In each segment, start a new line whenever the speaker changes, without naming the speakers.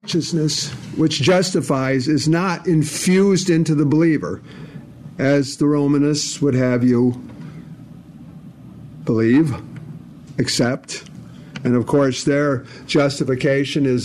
Righteousness, which justifies, is not infused into the believer, as the Romanists would have you believe, accept. And of course, their justification is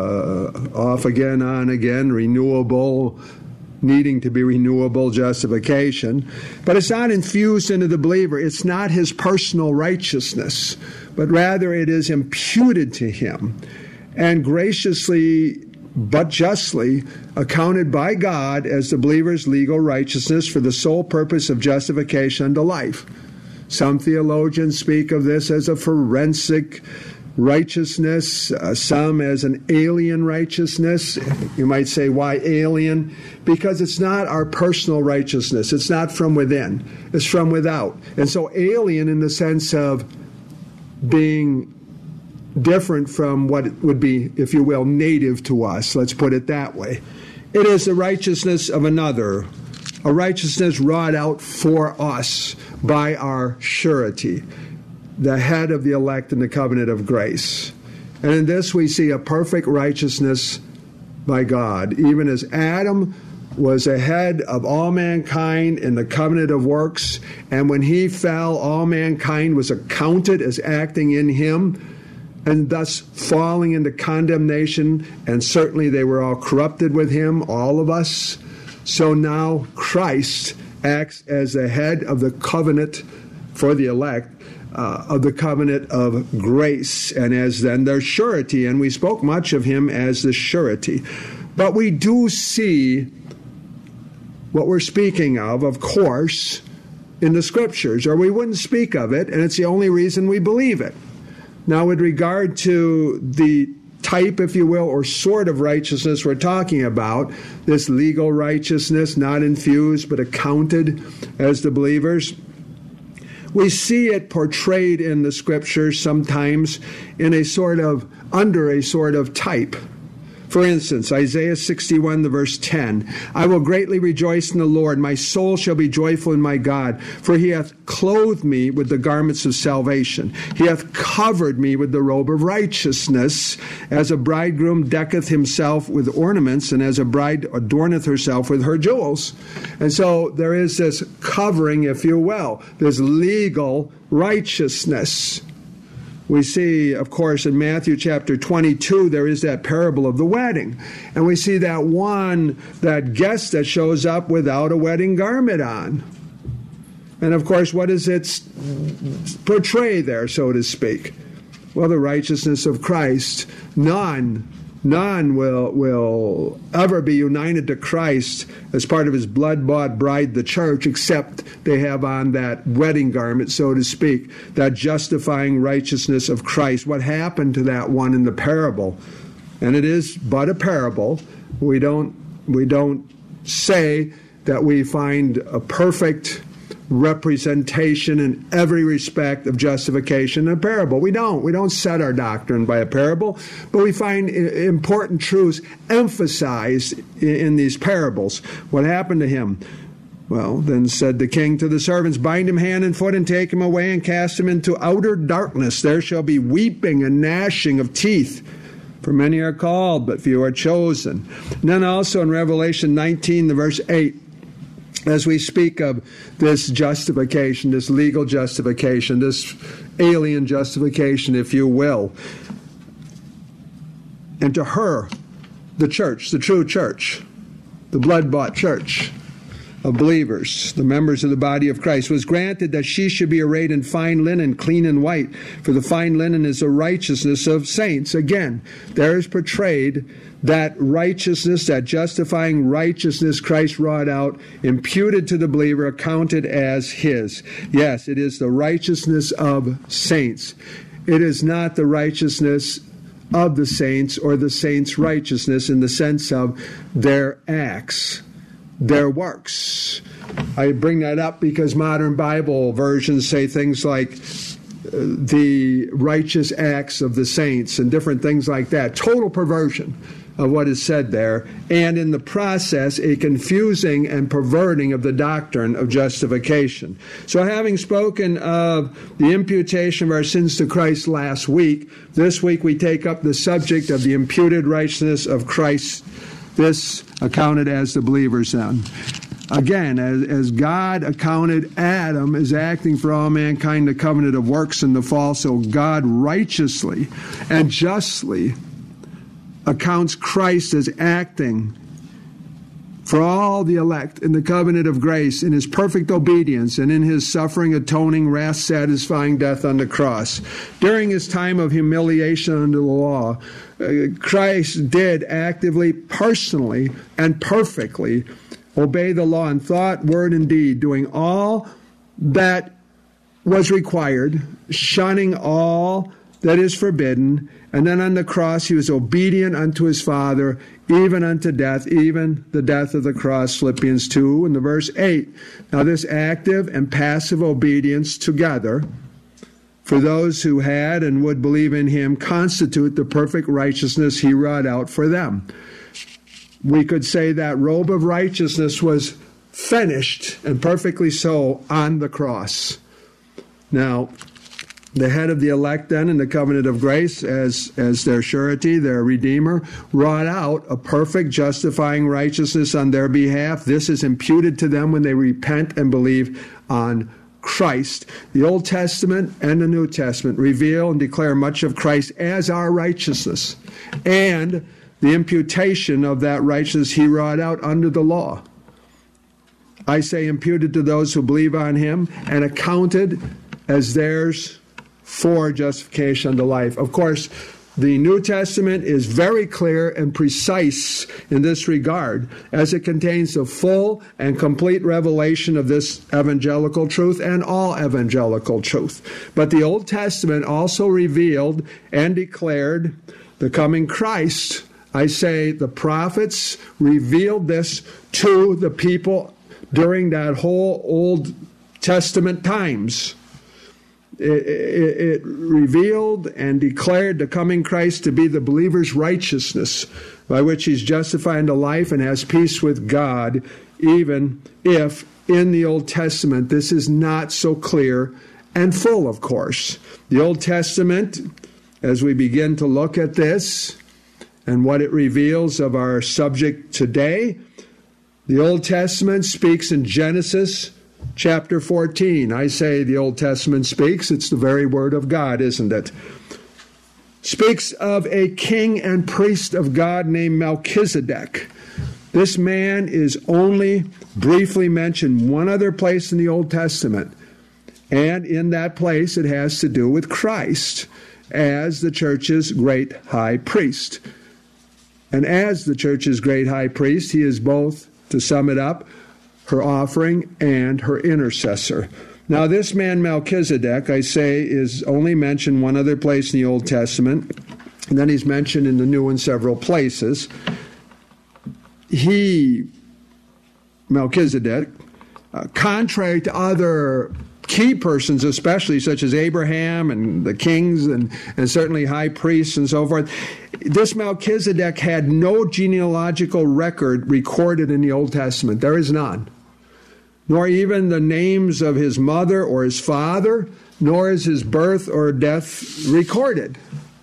off again, on again, renewable, needing to be renewable justification. But it's not infused into the believer. It's not his personal righteousness, but rather it is imputed to him and graciously but justly accounted by God as the believer's legal righteousness for the sole purpose of justification unto life. Some theologians speak of this as a forensic righteousness, some as an alien righteousness. You might say, why alien? Because it's not our personal righteousness. It's not from within. It's from without. And so alien in the sense of being different from what would be, if you will, native to us. Let's put it that way. It is the righteousness of another, a righteousness wrought out for us by our surety, the head of the elect in the covenant of grace. And in this we see a perfect righteousness by God, even as Adam was a head of all mankind in the covenant of works, and when he fell, all mankind was accounted as acting in him, and thus falling into condemnation, and certainly they were all corrupted with him, all of us. So now Christ acts as the head of the covenant for the elect, of the covenant of grace, and as then their surety, and we spoke much of him as the surety. But we do see what we're speaking of course, in the Scriptures, or we wouldn't speak of it, and it's the only reason we believe it. Now, with regard to the type, if you will, or sort of righteousness we're talking about, this legal righteousness, not infused, but accounted as the believers, we see it portrayed in the Scriptures sometimes in a sort of, under a sort of type. For instance, Isaiah 61, the verse 10, I will greatly rejoice in the Lord. My soul shall be joyful in my God, for he hath clothed me with the garments of salvation. He hath covered me with the robe of righteousness, as a bridegroom decketh himself with ornaments, and as a bride adorneth herself with her jewels. And so there is this covering, if you will, this legal righteousness. We see, of course, in Matthew chapter 22, there is that parable of the wedding. And we see that guest that shows up without a wedding garment on. And, of course, what does it portray there, so to speak? Well, the righteousness of Christ. None will ever be united to Christ as part of his blood-bought bride, the church, except they have on that wedding garment, so to speak, that justifying righteousness of Christ. What happened to that one in the parable? And it is but a parable. We don't say that we find a perfect representation in every respect of justification in a parable. We don't set our doctrine by a parable, but we find important truths emphasized in these parables. What happened to him? Well, then said the king to the servants, bind him hand and foot and take him away and cast him into outer darkness. There shall be weeping and gnashing of teeth. For many are called, but few are chosen. And then also in Revelation 19, the verse 8, as we speak of this justification, this legal justification, this alien justification, if you will, and to her, the church, the true church, the blood-bought church of believers, the members of the body of Christ, was granted that she should be arrayed in fine linen, clean and white, for the fine linen is the righteousness of saints. Again, there is portrayed that righteousness, that justifying righteousness Christ wrought out, imputed to the believer, accounted as his. Yes, it is the righteousness of saints. It is not the righteousness of the saints or the saints' righteousness in the sense of their acts, their works. I bring that up because modern Bible versions say things like the righteous acts of the saints and different things like that. Total perversion. of what is said there, and in the process, a confusing and perverting of the doctrine of justification. So having spoken of the imputation of our sins to Christ last week, this week we take up the subject of the imputed righteousness of Christ, this accounted as the believer's then. Again, as God accounted Adam as acting for all mankind the covenant of works in the fall, so God righteously and justly accounts Christ as acting for all the elect in the covenant of grace, in his perfect obedience, and in his suffering, atoning, wrath-satisfying death on the cross. During his time of humiliation under the law, Christ did actively, personally, and perfectly obey the law in thought, word, and deed, doing all that was required, shunning all that is forbidden. And then on the cross, he was obedient unto his Father, even unto death, even the death of the cross, Philippians 2 and the verse 8. Now this active and passive obedience together, for those who had and would believe in him, constitute the perfect righteousness he wrought out for them. We could say that robe of righteousness was finished, and perfectly so, on the cross. Now, the head of the elect then in the covenant of grace, as their surety, their Redeemer, wrought out a perfect justifying righteousness on their behalf. This is imputed to them when they repent and believe on Christ. The Old Testament and the New Testament reveal and declare much of Christ as our righteousness, and the imputation of that righteousness he wrought out under the law. I say imputed to those who believe on him and accounted as theirs for justification unto life. Of course, the New Testament is very clear and precise in this regard, as it contains the full and complete revelation of this evangelical truth and all evangelical truth. But the Old Testament also revealed and declared the coming Christ. I say the prophets revealed this to the people during that whole Old Testament times. It revealed and declared the coming Christ to be the believer's righteousness, by which he's justified unto life and has peace with God, even if in the Old Testament this is not so clear and full, of course. The Old Testament, as we begin to look at this, and what it reveals of our subject today, the Old Testament speaks in Genesis chapter 14. I say the Old Testament speaks. It's the very word of God, isn't it? Speaks of a king and priest of God named Melchizedek. This man is only briefly mentioned one other place in the Old Testament. And in that place it has to do with Christ as the church's great high priest. And as the church's great high priest, he is both, to sum it up, her offering and her intercessor. Now this man Melchizedek, I say, is only mentioned one other place in the Old Testament, and then he's mentioned in the New in several places. Melchizedek, contrary to other key persons especially, such as Abraham and the kings and certainly high priests and so forth, this Melchizedek had no genealogical record recorded in the Old Testament. There is none. Nor even the names of his mother or his father, nor is his birth or death recorded.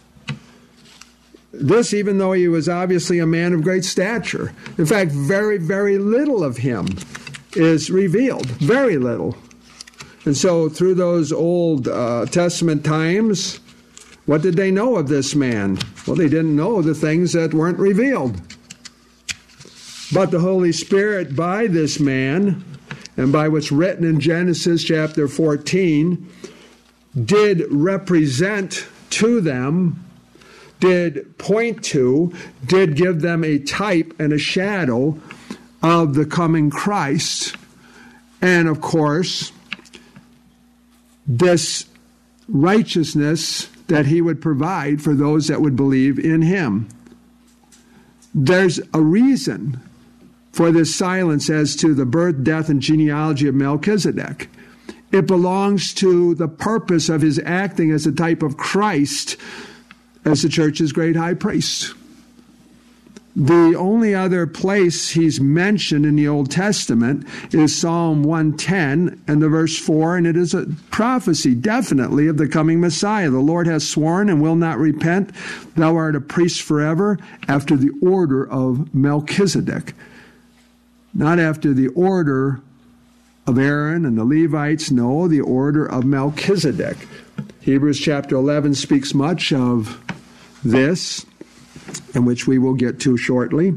This, even though he was obviously a man of great stature. In fact, very, very little of him is revealed. Very little. And so through those Old Testament times, what did they know of this man? Well, they didn't know the things that weren't revealed. But the Holy Spirit, by this man, and by what's written in Genesis chapter 14, did represent to them, did point to, did give them a type and a shadow of the coming Christ. And of course, this righteousness that he would provide for those that would believe in him. There's a reason for this silence as to the birth, death, and genealogy of Melchizedek. It belongs to the purpose of his acting as a type of Christ as the church's great high priest. The only other place he's mentioned in the Old Testament is Psalm 110 and the verse 4, and it is a prophecy, definitely, of the coming Messiah. The Lord has sworn and will not repent. Thou art a priest forever after the order of Melchizedek. Not after the order of Aaron and the Levites, no, the order of Melchizedek. Hebrews chapter 11 speaks much of this, and which we will get to shortly.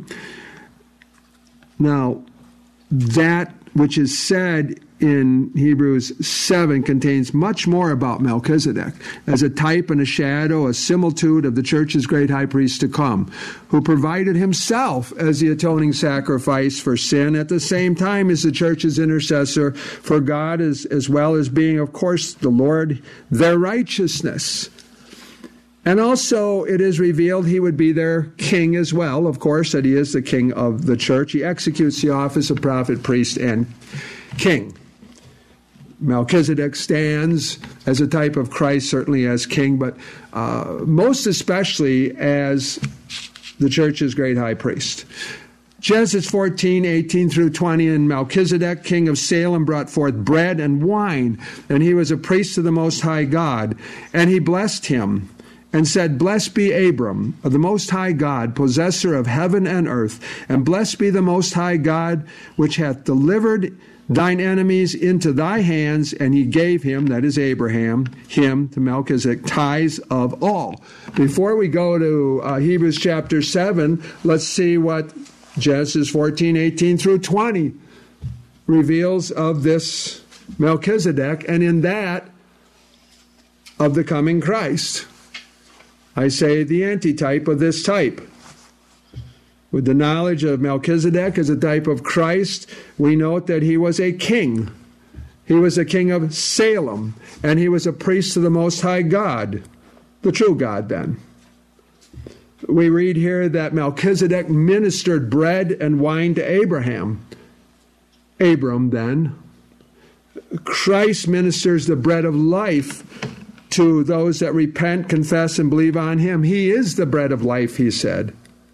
Now, that which is said in Hebrews 7 contains much more about Melchizedek as a type and a shadow, a similitude of the church's great high priest to come, who provided himself as the atoning sacrifice for sin at the same time as the church's intercessor for God, as well as being, of course, the Lord, their righteousness. And also it is revealed he would be their king as well, of course, that he is the king of the church. He executes the office of prophet, priest, and king. Melchizedek stands as a type of Christ, certainly as king, but most especially as the church's great high priest. Genesis 14:18 through 20, and Melchizedek, king of Salem, brought forth bread and wine, and he was a priest to the Most High God. And he blessed him, and said, Blessed be Abram, of the Most High God, possessor of heaven and earth, and blessed be the Most High God, which hath delivered thine enemies into thy hands. And he gave him, that is Abraham, him, to Melchizedek, tithes of all. Before we go to Hebrews chapter 7, let's see what Genesis 14:18 through 20 reveals of this Melchizedek, and in that of the coming Christ. I say the antitype of this type. With the knowledge of Melchizedek as a type of Christ, we note that he was a king. He was a king of Salem, and he was a priest to the Most High God, the true God then. We read here that Melchizedek ministered bread and wine to Abraham. Abram then. Christ ministers the bread of life to those that repent, confess, and believe on him. He is the bread of life, he said.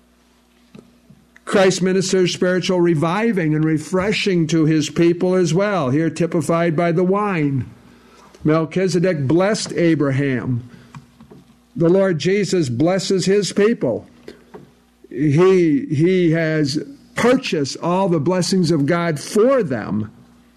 Christ ministers spiritual reviving and refreshing to his people as well, here typified by the wine. Melchizedek blessed Abraham. The Lord Jesus blesses his people. He has purchased all the blessings of God for them.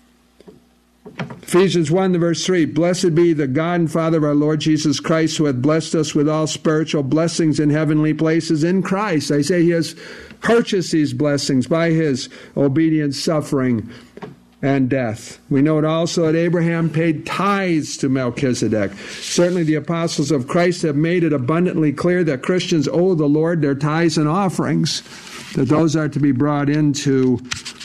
Ephesians 1, verse 3, Blessed be the God and Father of our Lord Jesus Christ, who hath blessed us with all spiritual blessings in heavenly places in Christ. I say he has purchased these blessings by his obedient suffering and death. We note also that Abraham paid tithes to Melchizedek. Certainly the apostles of Christ have made it abundantly clear that Christians owe the Lord their tithes and offerings, that those are to be brought into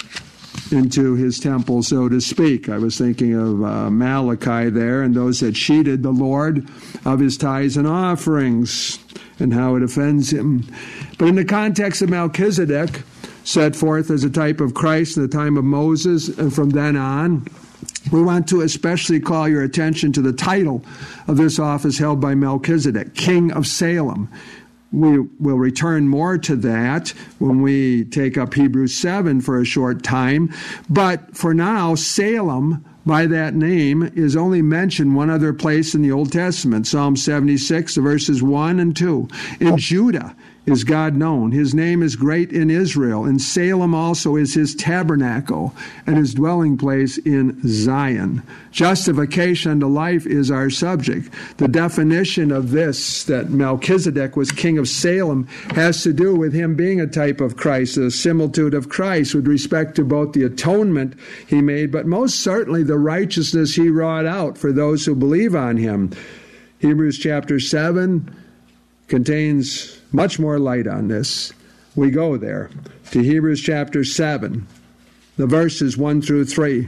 his temple, so to speak. I was thinking of Malachi there and those that cheated the Lord of his tithes and offerings and how it offends him. But in the context of Melchizedek, set forth as a type of Christ in the time of Moses and from then on, we want to especially call your attention to the title of this office held by Melchizedek, King of Salem. We will return more to that when we take up Hebrews 7 for a short time. But for now, Salem, by that name, is only mentioned one other place in the Old Testament, Psalm 76, verses 1 and 2. In Judah is God known. His name is great in Israel. In Salem also is his tabernacle and his dwelling place in Zion. Justification unto life is our subject. The definition of this, that Melchizedek was king of Salem, has to do with him being a type of Christ, a similitude of Christ with respect to both the atonement he made, but most certainly the righteousness he wrought out for those who believe on him. Hebrews chapter 7 contains much more light on this. We go there to Hebrews chapter 7, the verses 1 through 3.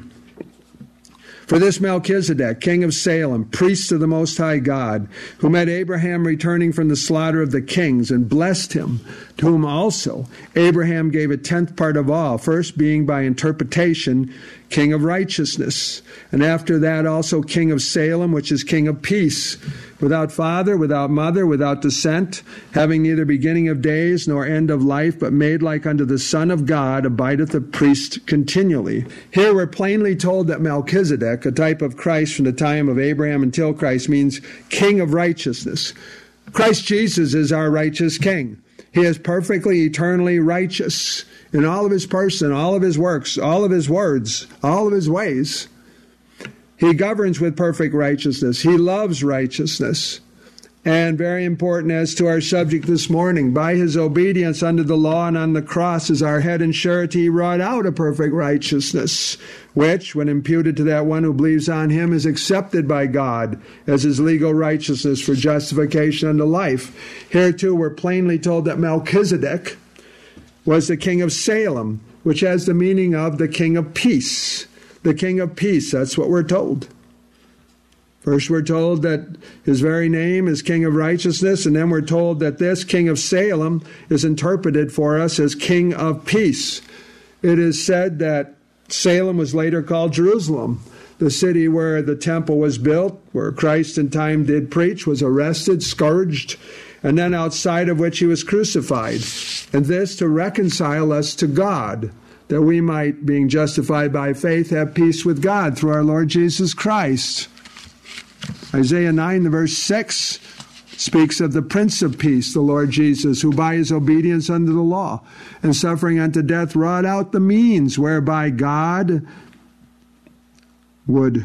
For this Melchizedek, king of Salem, priest of the Most High God, who met Abraham returning from the slaughter of the kings and blessed him, to whom also Abraham gave a tenth part of all, first being by interpretation king of righteousness, and after that also king of Salem, which is king of peace, without father, without mother, without descent, having neither beginning of days nor end of life, but made like unto the Son of God, abideth a priest continually. Here we're plainly told that Melchizedek, a type of Christ from the time of Abraham until Christ, means king of righteousness. Christ Jesus is our righteous king. He is perfectly, eternally righteous in all of his person, all of his works, all of his words, all of his ways. He governs with perfect righteousness. He loves righteousness. And very important as to our subject this morning, by his obedience under the law and on the cross as our head and surety, he wrought out a perfect righteousness, which, when imputed to that one who believes on him, is accepted by God as his legal righteousness for justification unto life. Here too we're plainly told that Melchizedek was the king of Salem, which has the meaning of the king of peace. The king of peace, that's what we're told. First we're told that his very name is king of righteousness, and then we're told that this king of Salem is interpreted for us as king of peace. It is said that Salem was later called Jerusalem. The city where the temple was built, where Christ in time did preach, was arrested, scourged, and then outside of which he was crucified. And this to reconcile us to God, that we might, being justified by faith, have peace with God through our Lord Jesus Christ. Isaiah 9, the verse 6, speaks of the Prince of Peace, the Lord Jesus, who by his obedience under the law and suffering unto death wrought out the means whereby God would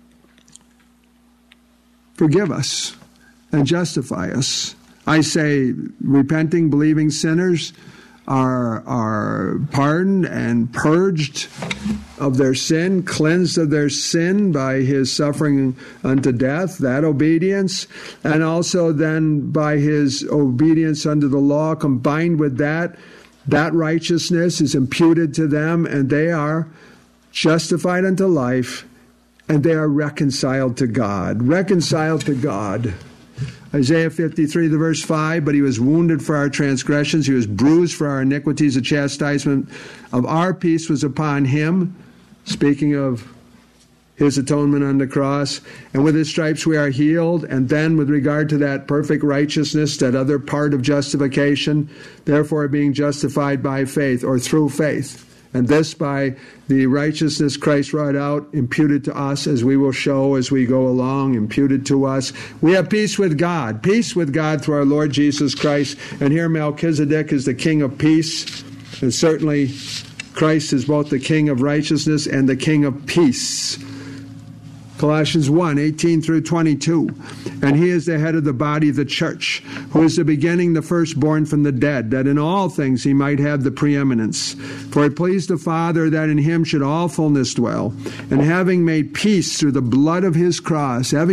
forgive us and justify us. I say, repenting, believing sinners are pardoned and purged of their sin, cleansed of their sin by his suffering unto death, that obedience, and also then by his obedience under the law, combined with that righteousness is imputed to them, and they are justified unto life, and they are reconciled to God. Reconciled to God. Isaiah 53, the verse 5, but he was wounded for our transgressions, he was bruised for our iniquities, the chastisement of our peace was upon him, speaking of his atonement on the cross, and with his stripes we are healed. And then with regard to that perfect righteousness, that other part of justification, therefore being justified by faith or through faith. And this by the righteousness Christ wrought out, imputed to us, as we will show as we go along, imputed to us. We have peace with God through our Lord Jesus Christ. And here Melchizedek is the king of peace. And certainly Christ is both the king of righteousness and the king of peace. Colossians 1, 18 through 22. And he is the head of the body of the church, who is the beginning, the firstborn from the dead, that in all things he might have the preeminence. For it pleased the Father that in him should all fullness dwell. And having made peace through the blood of his cross, by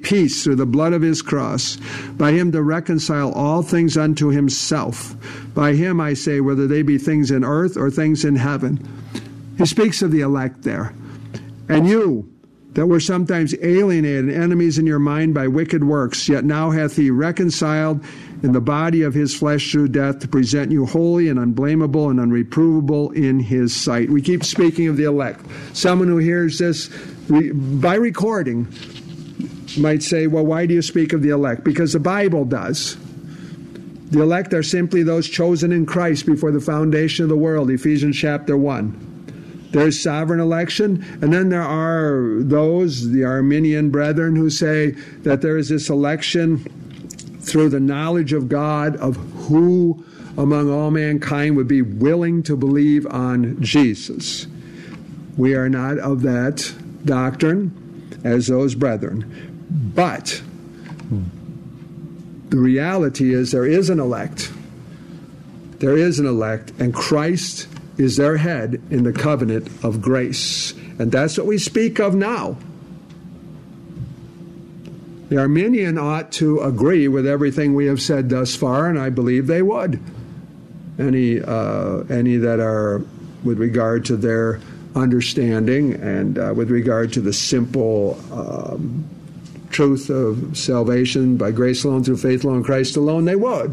him to reconcile all things unto himself. By him, I say, whether they be things in earth or things in heaven. He speaks of the elect there. And you, that were sometimes alienated and enemies in your mind by wicked works, yet now hath he reconciled in the body of his flesh through death, to present you holy and unblameable and unreprovable in his sight. We keep speaking of the elect. Someone who hears this by recording might say, well, why do you speak of the elect? Because the Bible does. The elect are simply those chosen in Christ before the foundation of the world, Ephesians chapter 1. There's sovereign election, and then there are those, the Arminian brethren, who say that there is this election through the knowledge of God of who among all mankind would be willing to believe on Jesus. We are not of that doctrine as those brethren. But the reality is there is an elect. There is an elect, and Christ is their head in the covenant of grace. And that's what we speak of now. The Arminian ought to agree with everything we have said thus far, and I believe they would. Any that are with regard to their understanding and with regard to the simple truth of salvation by grace alone, through faith alone, Christ alone, they would.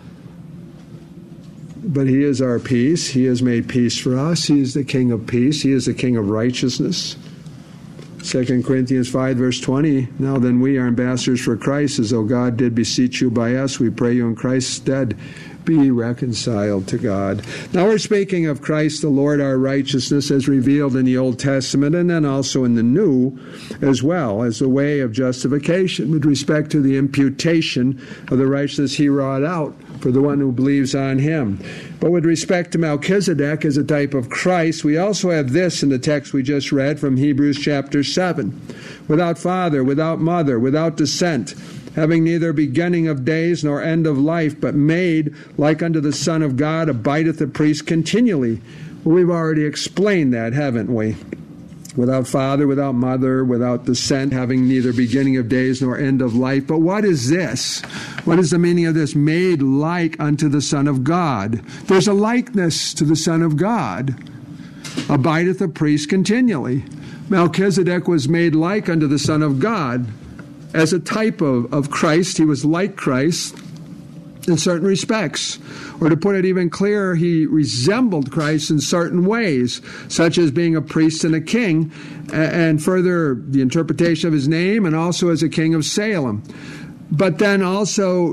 But he is our peace. He has made peace for us. He is the King of peace. He is the King of righteousness. 2 Corinthians 5, verse 20, now then we are ambassadors for Christ, as though God did beseech you by us. We pray you in Christ's stead, be reconciled to God. Now we're speaking of Christ the Lord, our righteousness, as revealed in the Old Testament, and then also in the New, as well as the way of justification with respect to the imputation of the righteousness he wrought out for the one who believes on him. But with respect to Melchizedek as a type of Christ, we also have this in the text we just read from Hebrews chapter 7. Without father, without mother, without descent, having neither beginning of days nor end of life, but made like unto the Son of God, abideth the priest continually. Well, we've already explained that, haven't we? Without father, without mother, without descent, having neither beginning of days nor end of life. But what is this? What is the meaning of this? Made like unto the Son of God. There's a likeness to the Son of God. Abideth the priest continually. Melchizedek was made like unto the Son of God. As a type of Christ, he was like Christ in certain respects. Or to put it even clearer, he resembled Christ in certain ways, such as being a priest and a king, and further the interpretation of his name, and also as a king of Salem. But then also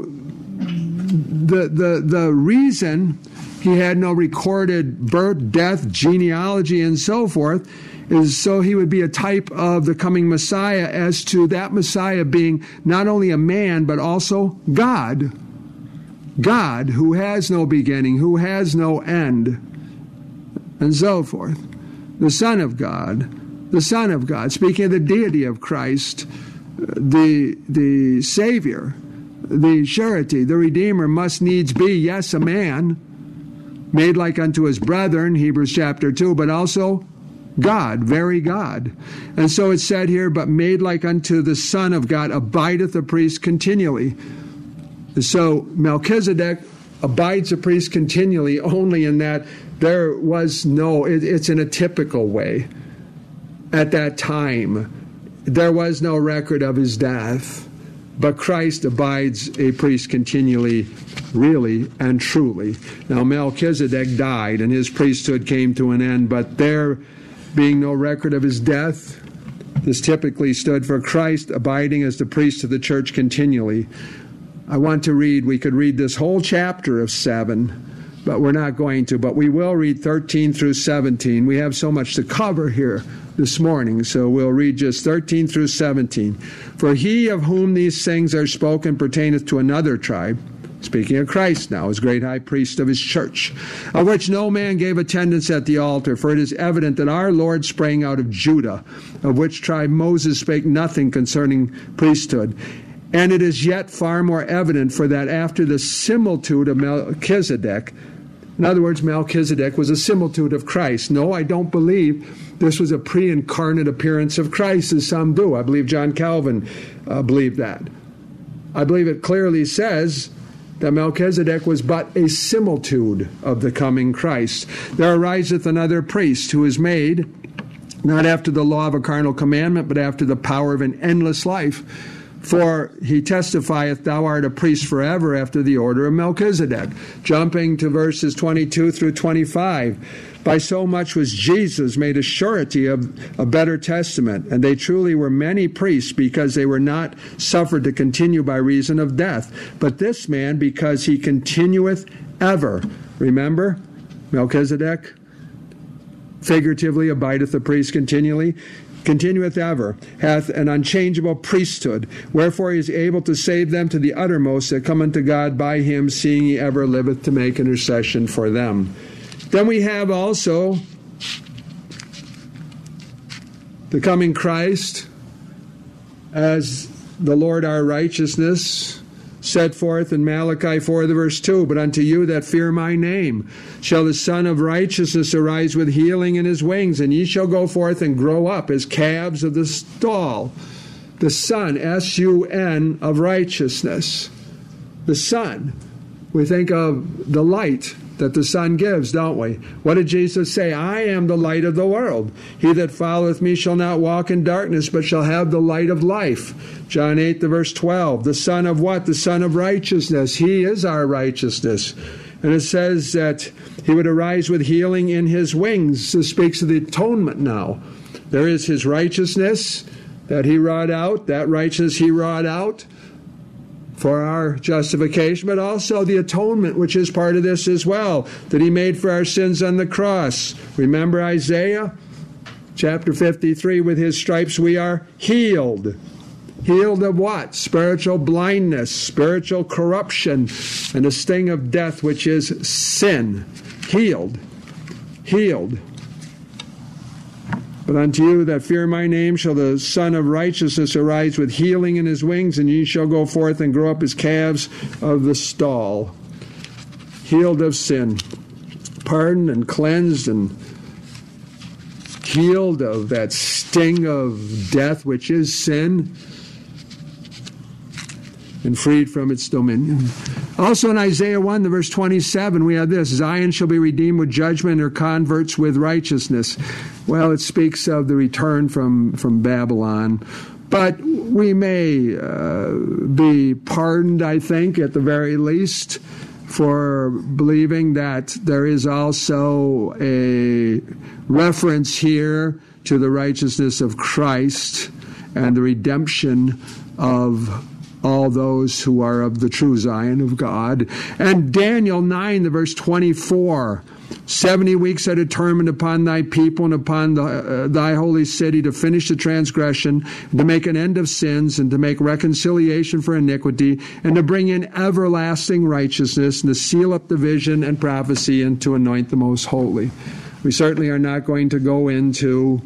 the reason he had no recorded birth, death, genealogy, and so forth is so he would be a type of the coming Messiah, as to that Messiah being not only a man, but also God. God, who has no beginning, who has no end, and so forth. The Son of God, the Son of God. Speaking of the deity of Christ, the Savior, the surety, the Redeemer must needs be, yes, a man, made like unto his brethren, Hebrews chapter 2, but also God, very God. And so it's said here, but made like unto the Son of God, abideth the priest continually. So Melchizedek abides a priest continually only in that there was no, it's in a typical way. At that time, there was no record of his death, but Christ abides a priest continually, really and truly. Now Melchizedek died and his priesthood came to an end, but there being no record of his death, this typically stood for Christ abiding as the priest of the church continually. I want to read, we could read this whole chapter of 7, but we're not going to. But we will read 13 through 17. We have so much to cover here this morning, so we'll read just 13 through 17. For he of whom these things are spoken pertaineth to another tribe, speaking of Christ now, as great high priest of his church, of which no man gave attendance at the altar, for it is evident that our Lord sprang out of Judah, of which tribe Moses spake nothing concerning priesthood. And it is yet far more evident, for that after the similitude of Melchizedek, in other words, Melchizedek was a similitude of Christ. No, I don't believe this was a pre-incarnate appearance of Christ, as some do. I believe John Calvin believed that. I believe it clearly says that Melchizedek was but a similitude of the coming Christ. There ariseth another priest, who is made not after the law of a carnal commandment, but after the power of an endless life. For he testifieth, thou art a priest forever after the order of Melchizedek. Jumping to verses 22 through 25. By so much was Jesus made a surety of a better testament, and they truly were many priests, because they were not suffered to continue by reason of death. But this man, because he continueth ever. Remember, Melchizedek figuratively abideth the priest continually. Continueth ever, hath an unchangeable priesthood, wherefore he is able to save them to the uttermost that come unto God by him, seeing he ever liveth to make intercession for them. Then we have also the coming Christ as the Lord our righteousness, set forth in Malachi 4, verse 2, but unto you that fear my name shall the Son of Righteousness arise with healing in his wings, and ye shall go forth and grow up as calves of the stall. The Son, S-U-N, of righteousness. The Son. We think of the light that the sun gives, don't we? What did Jesus say? I am the light of the world. He that followeth me shall not walk in darkness, but shall have the light of life. John 8, verse 12. The Son of what? The Son of righteousness. He is our righteousness. And it says that he would arise with healing in his wings. This speaks of the atonement now. There is his righteousness that he wrought out, that righteousness he wrought out for our justification, but also the atonement, which is part of this as well, that he made for our sins on the cross. Remember Isaiah chapter 53, with his stripes we are healed. Healed of what? Spiritual blindness, spiritual corruption, and the sting of death, which is sin. Healed. Healed. But unto you that fear my name shall the Son of Righteousness arise with healing in his wings, and ye shall go forth and grow up as calves of the stall. Healed of sin. Pardoned and cleansed and healed of that sting of death, which is sin, and freed from its dominion. Also in Isaiah 1, the verse 27, we have this: Zion shall be redeemed with judgment, her converts with righteousness. Well, it speaks of the return from Babylon. But we may be pardoned, I think, at the very least, for believing that there is also a reference here to the righteousness of Christ and the redemption of all those who are of the true Zion of God. And Daniel 9, the verse 24, 70 weeks are determined upon thy people and upon thy holy city to finish the transgression, to make an end of sins, and to make reconciliation for iniquity, and to bring in everlasting righteousness, and to seal up the vision and prophecy, and to anoint the most holy. We certainly are not going to go into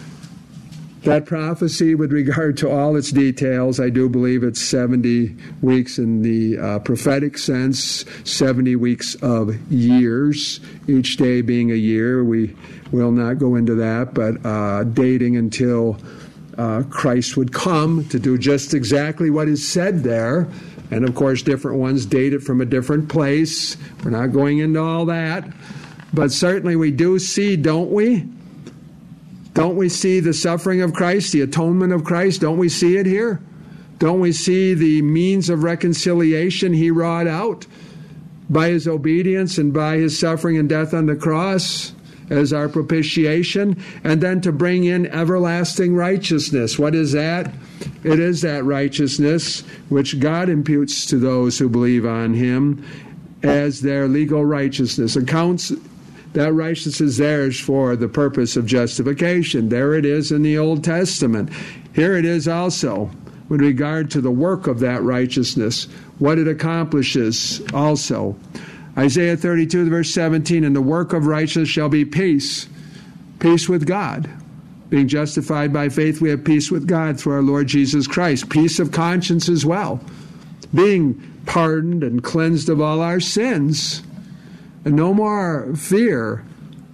that prophecy with regard to all its details. I do believe it's 70 weeks in the prophetic sense, 70 weeks of years, each day being a year. We will not go into that, but dating until Christ would come to do just exactly what is said there. And of course, different ones date it from a different place. We're not going into all that. But certainly we do see, don't we? Don't we see the suffering of Christ, the atonement of Christ? Don't we see it here? Don't we see the means of reconciliation he wrought out by his obedience and by his suffering and death on the cross as our propitiation? And then to bring in everlasting righteousness. What is that? It is that righteousness which God imputes to those who believe on him as their legal righteousness. Accounts that righteousness is theirs for the purpose of justification. There it is in the Old Testament. Here it is also with regard to the work of that righteousness, what it accomplishes also. Isaiah 32, verse 17, and the work of righteousness shall be peace, peace with God. Being justified by faith, we have peace with God through our Lord Jesus Christ. Peace of conscience as well. Being pardoned and cleansed of all our sins. And no more fear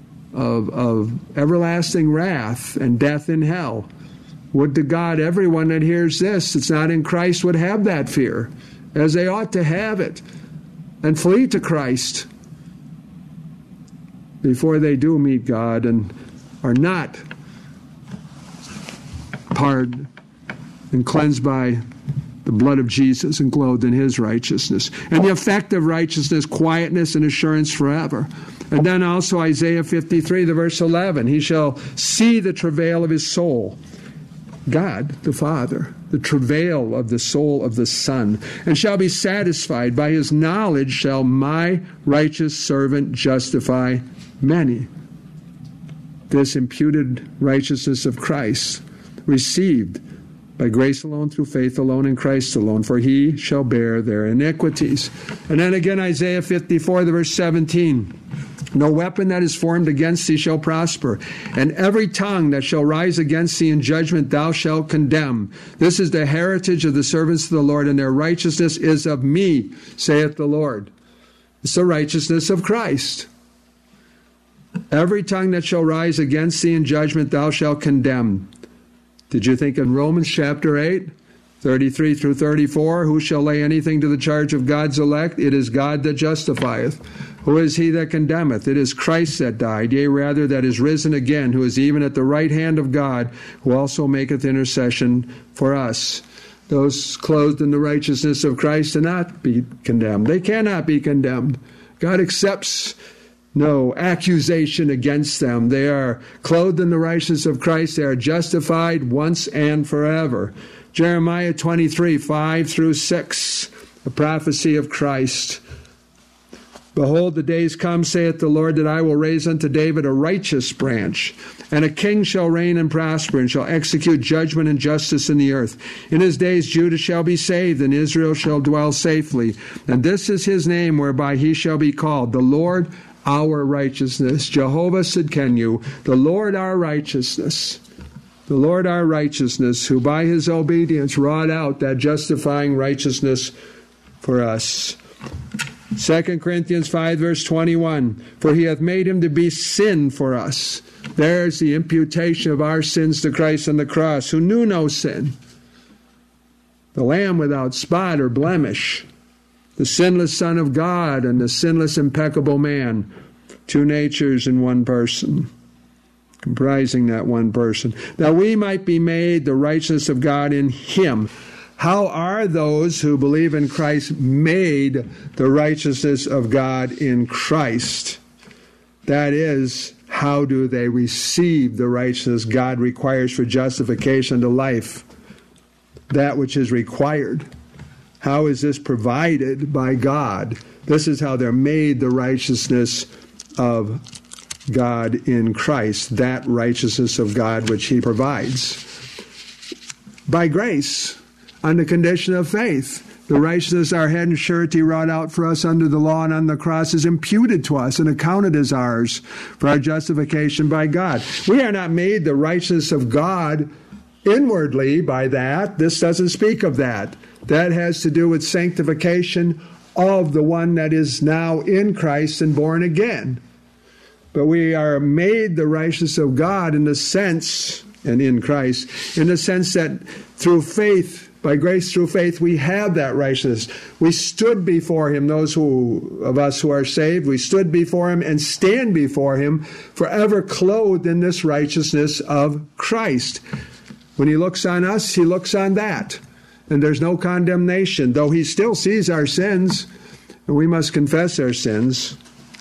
of everlasting wrath and death in hell. Would to God everyone that hears this that's not in Christ would have that fear, as they ought to have it, and flee to Christ before they do meet God and are not pardoned and cleansed by the blood of Jesus and clothed in his righteousness. And the effect of righteousness, quietness and assurance forever. And then also Isaiah 53, the verse 11, he shall see the travail of his soul. God, the Father, the travail of the soul of the Son, and shall be satisfied. By his knowledge shall my righteous servant justify many. This imputed righteousness of Christ, received by grace alone, through faith alone, in Christ alone, for he shall bear their iniquities. And then again, Isaiah 54, the verse 17. No weapon that is formed against thee shall prosper, and every tongue that shall rise against thee in judgment thou shalt condemn. This is the heritage of the servants of the Lord, and their righteousness is of me, saith the Lord. It's the righteousness of Christ. Every tongue that shall rise against thee in judgment thou shalt condemn. Did you think in Romans chapter 8, 33 through 34, who shall lay anything to the charge of God's elect? It is God that justifieth. Who is he that condemneth? It is Christ that died, yea, rather that is risen again, who is even at the right hand of God, who also maketh intercession for us. Those clothed in the righteousness of Christ cannot be condemned. They cannot be condemned. God accepts no accusation against them. They are clothed in the righteousness of Christ. They are justified once and forever. Jeremiah 23, 5 through 6, a prophecy of Christ. Behold, the days come, saith the Lord, that I will raise unto David a righteous branch, and a king shall reign and prosper, and shall execute judgment and justice in the earth. In his days Judah shall be saved, and Israel shall dwell safely. And this is his name whereby he shall be called, the Lord our righteousness. Jehovah Sidkenu, the Lord our righteousness. The Lord our righteousness, who by his obedience wrought out that justifying righteousness for us. 2 Corinthians 5, verse 21, for he hath made him to be sin for us. There's the imputation of our sins to Christ on the cross, who knew no sin. The Lamb without spot or blemish, the sinless Son of God and the sinless impeccable man, two natures in one person, comprising that one person. That we might be made the righteousness of God in him. How are those who believe in Christ made the righteousness of God in Christ? That is, how do they receive the righteousness God requires for justification to life? That which is required. How is this provided by God? This is how they're made the righteousness of God in Christ, that righteousness of God which he provides. By grace, on the condition of faith. The righteousness our head and surety wrought out for us under the law and on the cross is imputed to us and accounted as ours for our justification by God. We are not made the righteousness of God inwardly by that. This doesn't speak of that. That has to do with sanctification of the one that is now in Christ and born again. But we are made the righteousness of God in the sense, and in Christ, in the sense that through faith, by grace through faith, we have that righteousness. We stood before him, those of us who are saved, we stood before him and stand before him forever clothed in this righteousness of Christ. When he looks on us, he looks on that. And there's no condemnation, though he still sees our sins, and we must confess our sins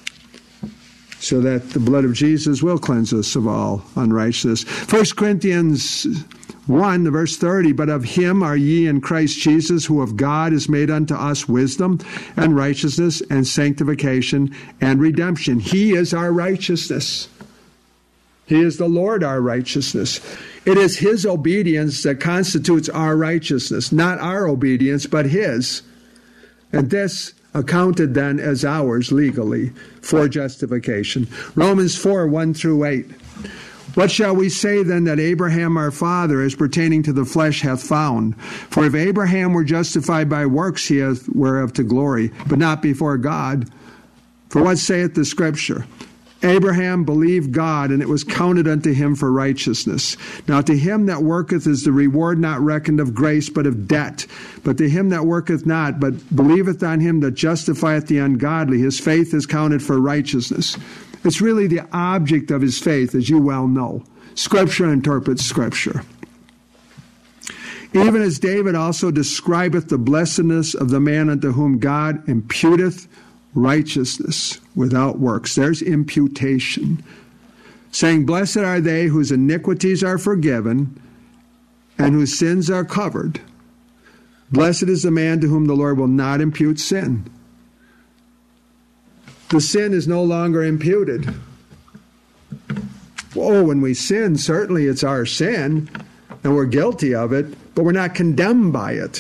so that the blood of Jesus will cleanse us of all unrighteousness. 1 Corinthians 1, verse 30, but of him are ye in Christ Jesus, who of God is made unto us wisdom and righteousness and sanctification and redemption. He is our righteousness. He is the Lord our righteousness. It is his obedience that constitutes our righteousness, not our obedience, but his. And this accounted then as ours legally for justification. Romans 4, 1 through 8. What shall we say then that Abraham our father, as pertaining to the flesh, hath found? For if Abraham were justified by works, he hath whereof to glory, but not before God. For what saith the Scripture? Abraham believed God, and it was counted unto him for righteousness. Now to him that worketh is the reward not reckoned of grace, but of debt. But to him that worketh not, but believeth on him that justifieth the ungodly, his faith is counted for righteousness. It's really the object of his faith, as you well know. Scripture interprets Scripture. Even as David also describeth the blessedness of the man unto whom God imputeth righteousness without works. There's imputation. Saying, blessed are they whose iniquities are forgiven and whose sins are covered. Blessed is the man to whom the Lord will not impute sin. The sin is no longer imputed. Oh, when we sin, certainly it's our sin, and we're guilty of it, but we're not condemned by it.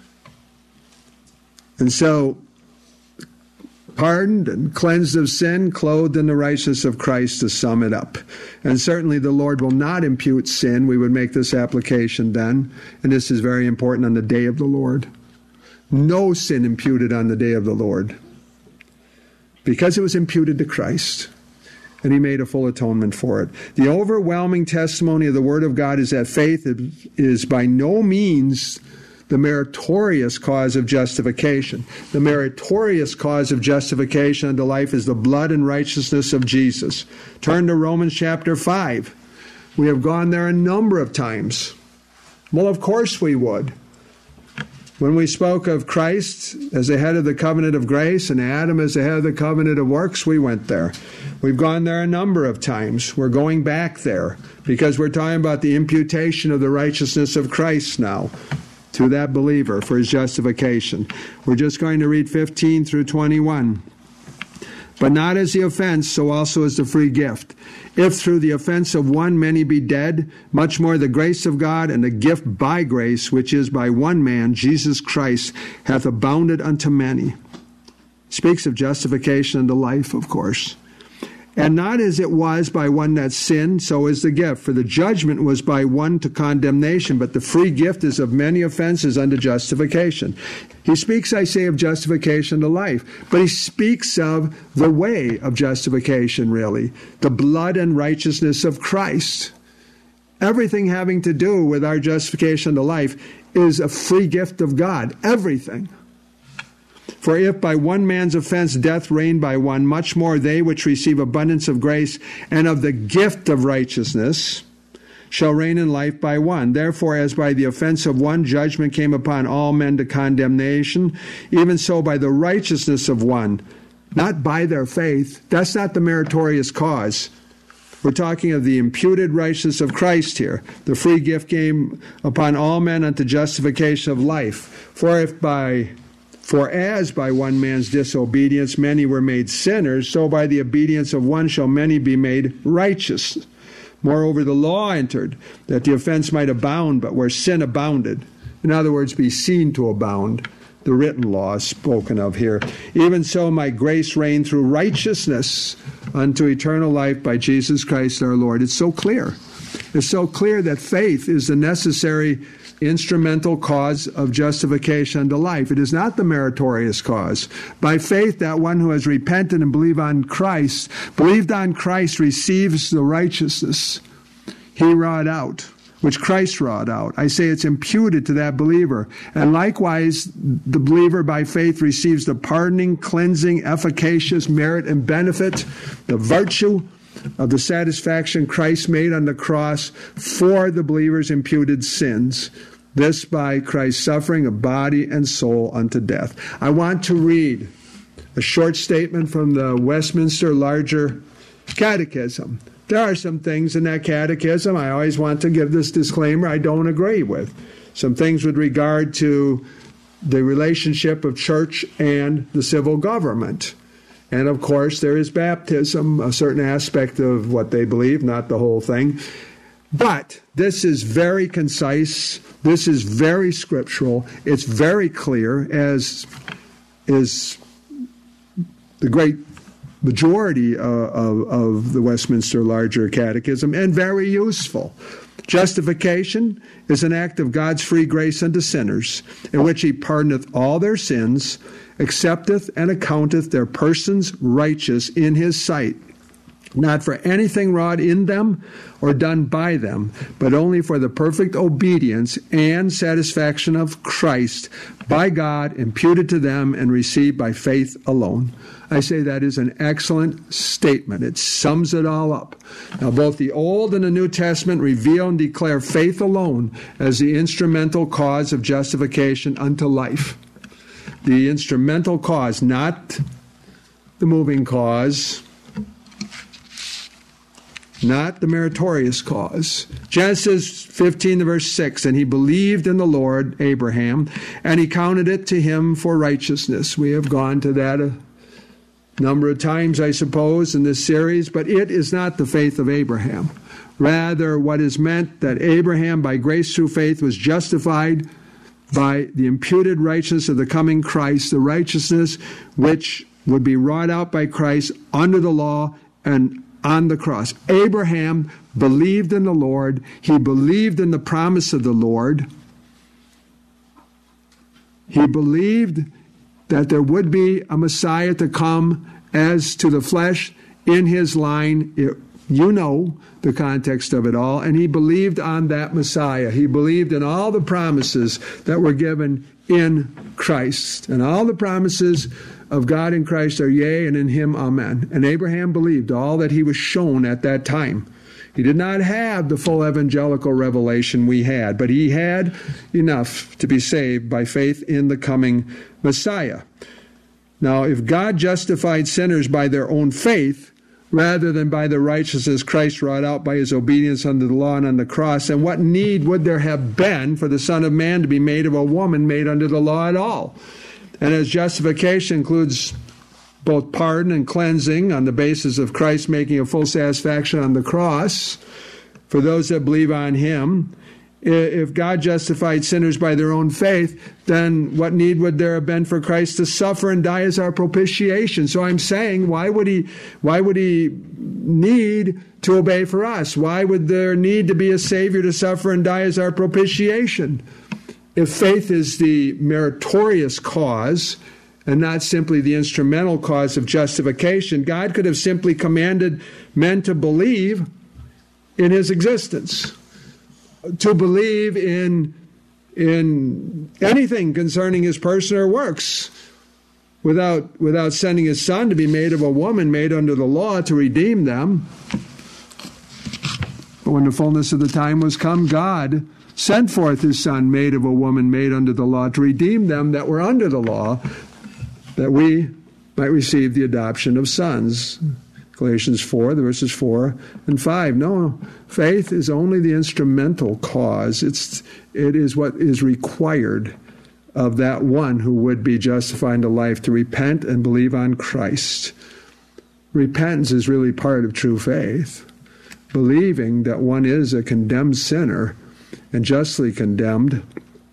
And so, pardoned and cleansed of sin, clothed in the righteousness of Christ, to sum it up. And certainly the Lord will not impute sin. We would make this application then, and this is very important on the day of the Lord. No sin imputed on the day of the Lord, because it was imputed to Christ, and he made a full atonement for it. The overwhelming testimony of the Word of God is that faith is by no means the meritorious cause of justification. The meritorious cause of justification unto life is the blood and righteousness of Jesus. Turn to Romans chapter 5. We have gone there a number of times. Well, of course we would. When we spoke of Christ as the head of the covenant of grace and Adam as the head of the covenant of works, we went there. We've gone there a number of times. We're going back there because we're talking about the imputation of the righteousness of Christ now to that believer for his justification. We're just going to read 15 through 21. But not as the offense, so also as the free gift. If through the offense of one many be dead, much more the grace of God and the gift by grace, which is by one man, Jesus Christ, hath abounded unto many. Speaks of justification unto life, of course. And not as it was by one that sinned, so is the gift. For the judgment was by one to condemnation, but the free gift is of many offenses unto justification. He speaks, I say, of justification to life, but he speaks of the way of justification, really, the blood and righteousness of Christ. Everything having to do with our justification to life is a free gift of God, everything. For if by one man's offense death reigned by one, much more they which receive abundance of grace and of the gift of righteousness shall reign in life by one. Therefore, as by the offense of one judgment came upon all men to condemnation, even so by the righteousness of one, not by their faith. That's not the meritorious cause. We're talking of the imputed righteousness of Christ here. The free gift came upon all men unto justification of life. For as by one man's disobedience many were made sinners, so by the obedience of one shall many be made righteous. Moreover, the law entered, that the offense might abound, but where sin abounded, in other words, be seen to abound, the written law is spoken of here. Even so might grace reign through righteousness unto eternal life by Jesus Christ our Lord. It's so clear. It's so clear that faith is the necessary instrumental cause of justification unto life. It is not the meritorious cause. By faith, that one who has repented and believed on Christ receives the righteousness he wrought out, which Christ wrought out. I say it's imputed to that believer. And likewise, the believer by faith receives the pardoning, cleansing, efficacious merit and benefit, the virtue of the satisfaction Christ made on the cross for the believer's imputed sins. This by Christ's suffering of body and soul unto death. I want to read a short statement from the Westminster Larger Catechism. There are some things in that catechism I always want to give this disclaimer I don't agree with. Some things with regard to the relationship of church and the civil government. And of course, there is baptism, a certain aspect of what they believe, not the whole thing. But this is very concise. This is very scriptural. It's very clear, as is the great majority of the Westminster Larger Catechism, and very useful. Justification is an act of God's free grace unto sinners, in which he pardoneth all their sins, accepteth and accounteth their persons righteous in his sight, not for anything wrought in them or done by them, but only for the perfect obedience and satisfaction of Christ by God, imputed to them and received by faith alone. I say that is an excellent statement. It sums it all up. Now, both the Old and the New Testament reveal and declare faith alone as the instrumental cause of justification unto life. The instrumental cause, not the moving cause, not the meritorious cause. Genesis 15, verse 6, and he believed in the Lord, Abraham, and he counted it to him for righteousness. We have gone to that a number of times, I suppose, in this series, but it is not the faith of Abraham. Rather, what is meant that Abraham, by grace through faith, was justified by the imputed righteousness of the coming Christ, the righteousness which would be wrought out by Christ under the law and on the cross. Abraham believed in the Lord. He believed in the promise of the Lord. He believed that there would be a Messiah to come as to the flesh in his line. You know the context of it all. And he believed on that Messiah. He believed in all the promises that were given in Christ. And all the promises of God in Christ are yea, and in him amen. And Abraham believed all that he was shown at that time. He did not have the full evangelical revelation we had, but he had enough to be saved by faith in the coming Messiah. Now, if God justified sinners by their own faith, rather than by the righteousness Christ wrought out by his obedience under the law and on the cross, and what need would there have been for the Son of Man to be made of a woman made under the law at all? And as justification includes both pardon and cleansing on the basis of Christ making a full satisfaction on the cross for those that believe on him, if God justified sinners by their own faith, then what need would there have been for Christ to suffer and die as our propitiation? So I'm saying, why would he need to obey for us? Why would there need to be a Savior to suffer and die as our propitiation? If faith is the meritorious cause and not simply the instrumental cause of justification, God could have simply commanded men to believe in his existence, to believe in anything concerning his person or works, without sending his Son to be made of a woman made under the law to redeem them. But when the fullness of the time was come, God sent forth his Son made of a woman made under the law to redeem them that were under the law, that we might receive the adoption of sons. Galatians 4, the verses 4 and 5. No, faith is only the instrumental cause. It is what is required of that one who would be justified into life, to repent and believe on Christ. Repentance is really part of true faith. Believing that one is a condemned sinner and justly condemned,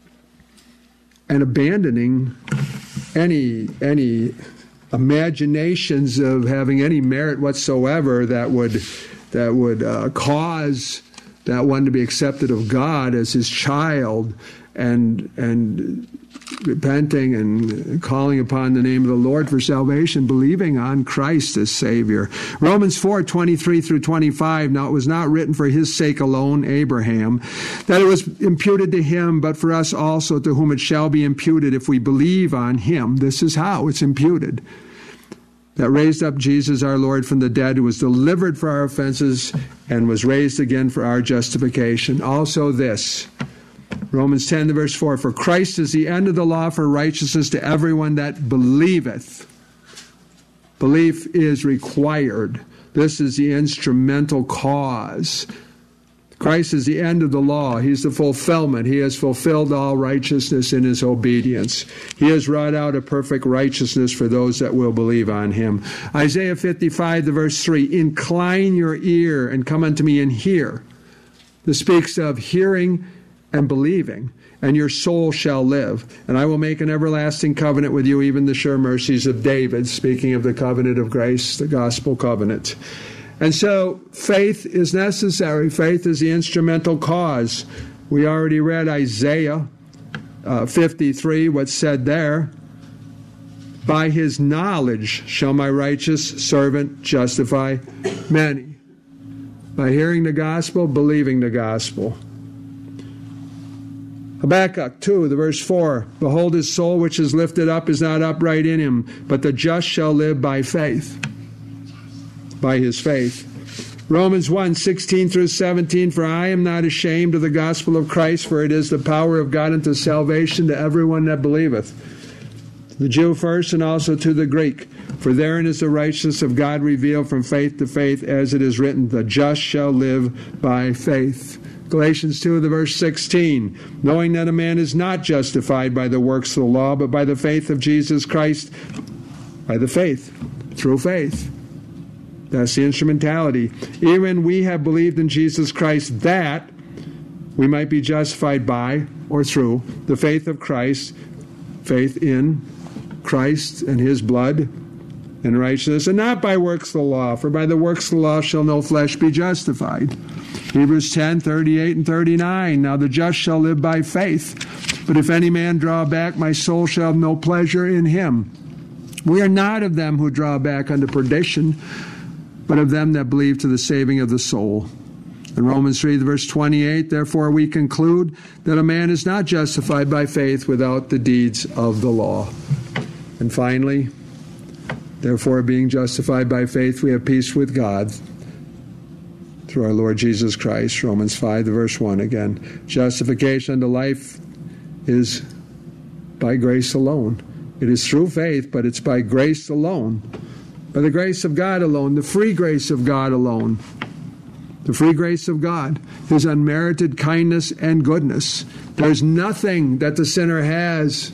and abandoning any imaginations of having any merit whatsoever that would cause that one to be accepted of God as his child, and repenting and calling upon the name of the Lord for salvation, believing on Christ as Savior. Romans 4:23 through 25, now it was not written for his sake alone, Abraham, that it was imputed to him, but for us also, to whom it shall be imputed if we believe on him. This is how it's imputed. That raised up Jesus our Lord from the dead, who was delivered for our offenses and was raised again for our justification. Also this, Romans 10, verse 4, for Christ is the end of the law for righteousness to everyone that believeth. Belief is required. This is the instrumental cause. Christ is the end of the law. He's the fulfillment. He has fulfilled all righteousness in his obedience. He has wrought out a perfect righteousness for those that will believe on him. Isaiah 55, the verse 3, incline your ear and come unto me and hear. This speaks of hearing and believing, and your soul shall live. And I will make an everlasting covenant with you, even the sure mercies of David, speaking of the covenant of grace, the gospel covenant. And so faith is necessary. Faith is the instrumental cause. We already read Isaiah 53, what's said there. By his knowledge shall my righteous servant justify many. By hearing the gospel, believing the gospel. Habakkuk 2, the verse 4, behold, his soul which is lifted up is not upright in him, but the just shall live by faith. By his faith. Romans 1, 16 through 17, for I am not ashamed of the gospel of Christ, for it is the power of God unto salvation to everyone that believeth, the Jew first and also to the Greek. For therein is the righteousness of God revealed from faith to faith, as it is written, the just shall live by faith. Galatians 2, the verse 16, knowing that a man is not justified by the works of the law, but by the faith of Jesus Christ, by the faith, through faith. That's the instrumentality. Even we have believed in Jesus Christ that we might be justified by or through the faith of Christ, faith in Christ and his blood and righteousness, and not by works of the law, for by the works of the law shall no flesh be justified. Hebrews 10, 38 and 39, now the just shall live by faith, but if any man draw back, my soul shall have no pleasure in him. We are not of them who draw back unto perdition, but of them that believe to the saving of the soul. In Romans 3, verse 28, therefore we conclude that a man is not justified by faith without the deeds of the law. And finally, therefore being justified by faith, we have peace with God through our Lord Jesus Christ. Romans 5, verse 1 again. Justification unto life is by grace alone. It is through faith, but it's by grace alone. By the grace of God alone, the free grace of God alone. The free grace of God, His unmerited kindness and goodness. There's nothing that the sinner has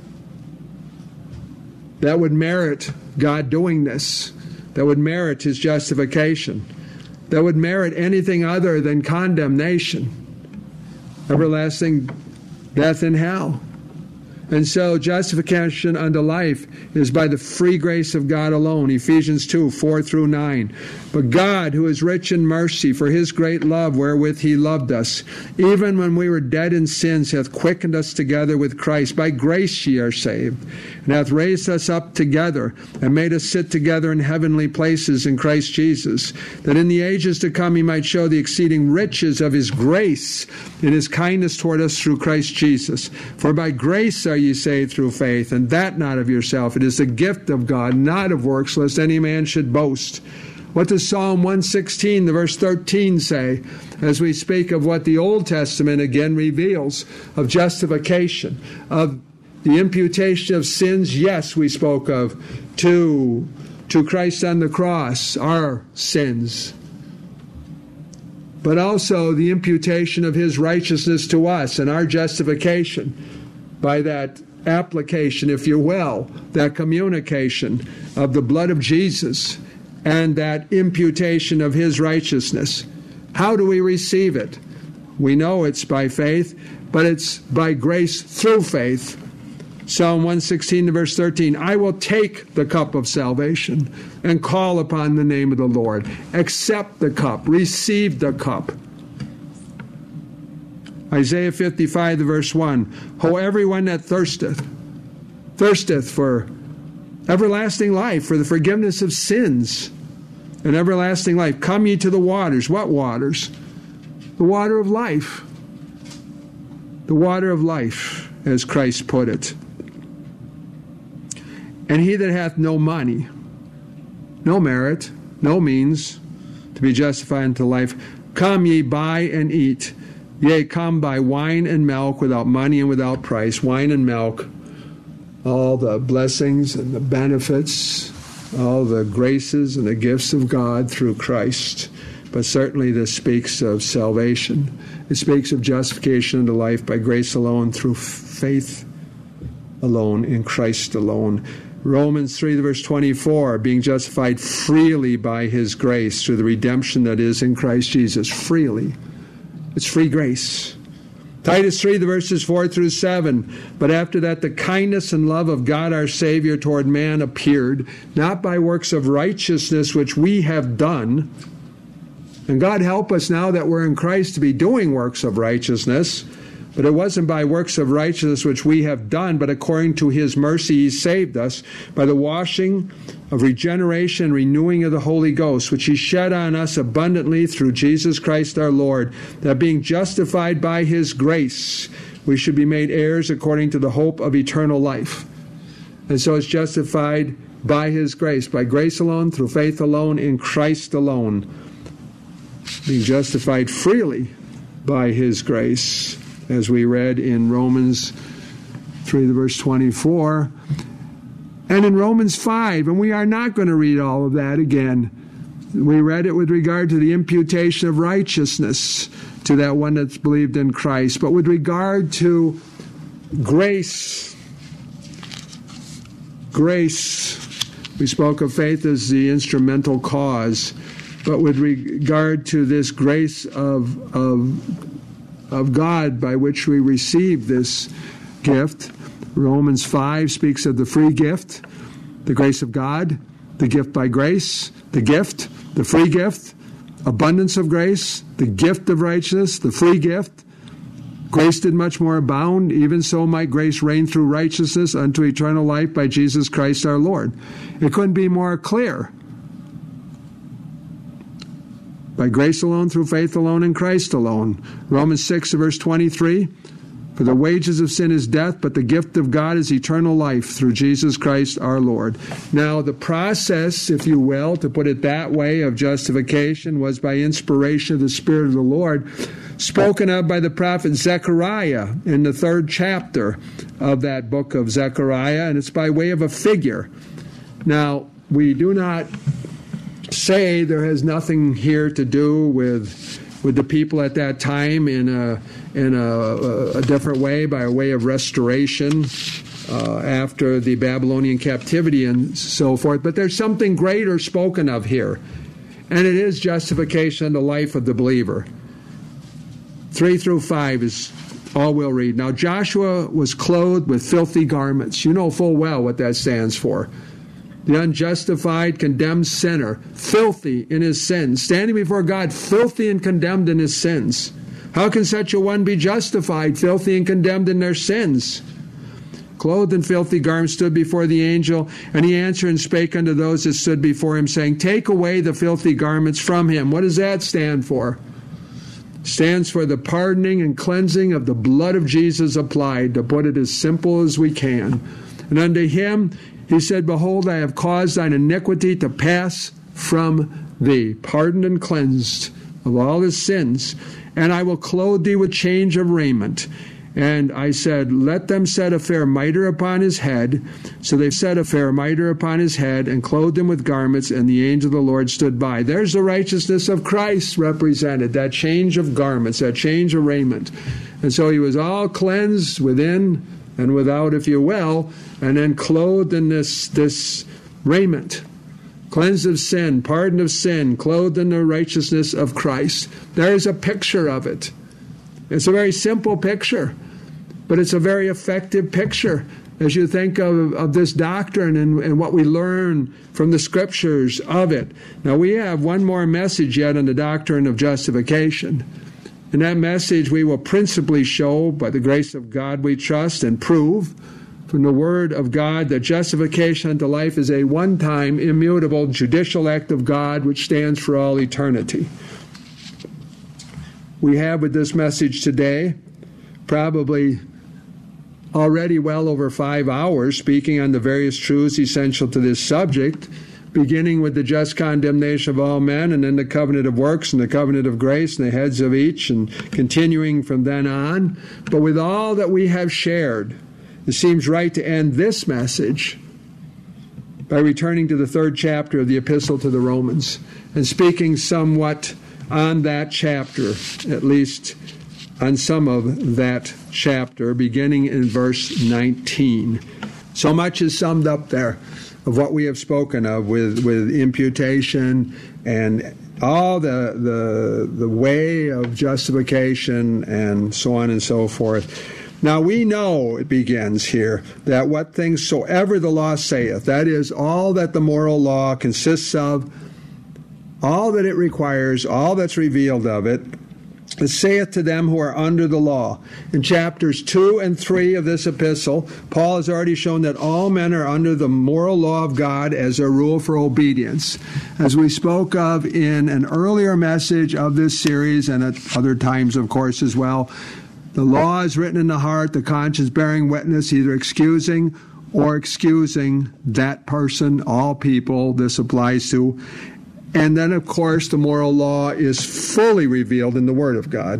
that would merit God doing this, that would merit His justification, that would merit anything other than condemnation, everlasting death in hell. And so justification unto life is by the free grace of God alone. Ephesians 2, 4 through 9. But God, who is rich in mercy, for His great love wherewith He loved us, even when we were dead in sins, hath quickened us together with Christ. By grace ye are saved, and hath raised us up together, and made us sit together in heavenly places in Christ Jesus, that in the ages to come He might show the exceeding riches of His grace in His kindness toward us through Christ Jesus. For by grace are ye saved through faith, and that not of yourself. It is the gift of God, not of works, lest any man should boast. What does Psalm 116, the verse 13 say, as we speak of what the Old Testament again reveals of justification, of the imputation of sins? Yes, we spoke of to Christ on the cross, our sins, but also the imputation of His righteousness to us and our justification by that application, if you will, that communication of the blood of Jesus and that imputation of His righteousness. How do we receive it? We know it's by faith, but it's by grace through faith. Psalm 116, verse 13, I will take the cup of salvation and call upon the name of the Lord. Accept the cup, receive the cup. Isaiah 55, verse 1, Ho, everyone that thirsteth for everlasting life, for the forgiveness of sins and everlasting life. Come ye to the waters. What waters? The water of life. The water of life, as Christ put it. And he that hath no money, no merit, no means to be justified unto life, come ye buy and eat. Yea, come buy wine and milk without money and without price. Wine and milk, all the blessings and the benefits, all the graces and the gifts of God through Christ. But certainly this speaks of salvation. It speaks of justification unto life by grace alone, through faith alone, in Christ alone. Romans 3, verse 24, being justified freely by His grace through the redemption that is in Christ Jesus. Freely. It's free grace. Titus 3, the verses 4 through 7. But after that, the kindness and love of God our Savior toward man appeared, not by works of righteousness which we have done. And God help us now that we're in Christ to be doing works of righteousness. But it wasn't by works of righteousness which we have done, but according to His mercy He saved us by the washing of regeneration and renewing of the Holy Ghost, which He shed on us abundantly through Jesus Christ our Lord, that being justified by His grace, we should be made heirs according to the hope of eternal life. And so it's justified by His grace, by grace alone, through faith alone, in Christ alone. Being justified freely by His grace, as we read in Romans 3, verse 24, and in Romans 5, and we are not going to read all of that again. We read it with regard to the imputation of righteousness to that one that's believed in Christ. But with regard to grace, we spoke of faith as the instrumental cause. But with regard to this grace of God by which we receive this gift, Romans 5 speaks of the free gift, the grace of God, the gift by grace, the gift, the free gift, abundance of grace, the gift of righteousness, the free gift. Grace did much more abound, even so might grace reign through righteousness unto eternal life by Jesus Christ our Lord. It couldn't be more clear. By grace alone, through faith alone, in Christ alone. Romans 6, verse 23, For the wages of sin is death, but the gift of God is eternal life through Jesus Christ our Lord. Now, the process, if you will, to put it that way, of justification was by inspiration of the Spirit of the Lord, spoken of by the prophet Zechariah in the 3rd chapter of that book of Zechariah, and it's by way of a figure. Now, we do not say there has nothing here to do with the people at that time in a different way, by a way of restoration after the Babylonian captivity and so forth. But there's something greater spoken of here, and it is justification in the life of the believer. 3 through 5 is all we'll read. Now Joshua was clothed with filthy garments. You know full well what that stands for. The unjustified, condemned sinner, filthy in his sins, standing before God, filthy and condemned in his sins. How can such a one be justified, filthy and condemned in their sins? Clothed in filthy garments, stood before the angel, and he answered and spake unto those that stood before him, saying, Take away the filthy garments from him. What does that stand for? It stands for the pardoning and cleansing of the blood of Jesus applied, to put it as simple as we can. And unto him he said, Behold, I have caused thine iniquity to pass from thee, pardoned and cleansed of all his sins, and I will clothe thee with change of raiment. And I said, Let them set a fair mitre upon his head. So they set a fair mitre upon his head, and clothed him with garments, and the angel of the Lord stood by. There's the righteousness of Christ represented, that change of garments, that change of raiment. And so he was all cleansed within and without, if you will, and then clothed in this raiment, cleansed of sin, pardoned of sin, clothed in the righteousness of Christ. There's a picture of it. It's a very simple picture, but it's a very effective picture as you think of this doctrine and what we learn from the Scriptures of it. Now, we have one more message yet on the doctrine of justification. In that message, we will principally show, by the grace of God we trust, and prove from the Word of God that justification unto life is a one-time, immutable, judicial act of God which stands for all eternity. We have with this message today probably already well over 5 hours speaking on the various truths essential to this subject, beginning with the just condemnation of all men, and then the covenant of works and the covenant of grace and the heads of each, and continuing from then on. But with all that we have shared, it seems right to end this message by returning to the 3rd chapter of the Epistle to the Romans and speaking somewhat on that chapter, at least on some of that chapter, beginning in verse 19. So much is summed up there of what we have spoken of with imputation and all the way of justification and so on and so forth. Now we know, it begins here, that what things soever the law saith, that is, all that the moral law consists of, all that it requires, all that's revealed of it, it saith to them who are under the law. In chapters 2 and 3 of this epistle, Paul has already shown that all men are under the moral law of God as a rule for obedience. As we spoke of in an earlier message of this series, and at other times, of course, as well, the law is written in the heart, the conscience bearing witness, either excusing or excusing that person, all people this applies to. And then, of course, the moral law is fully revealed in the Word of God.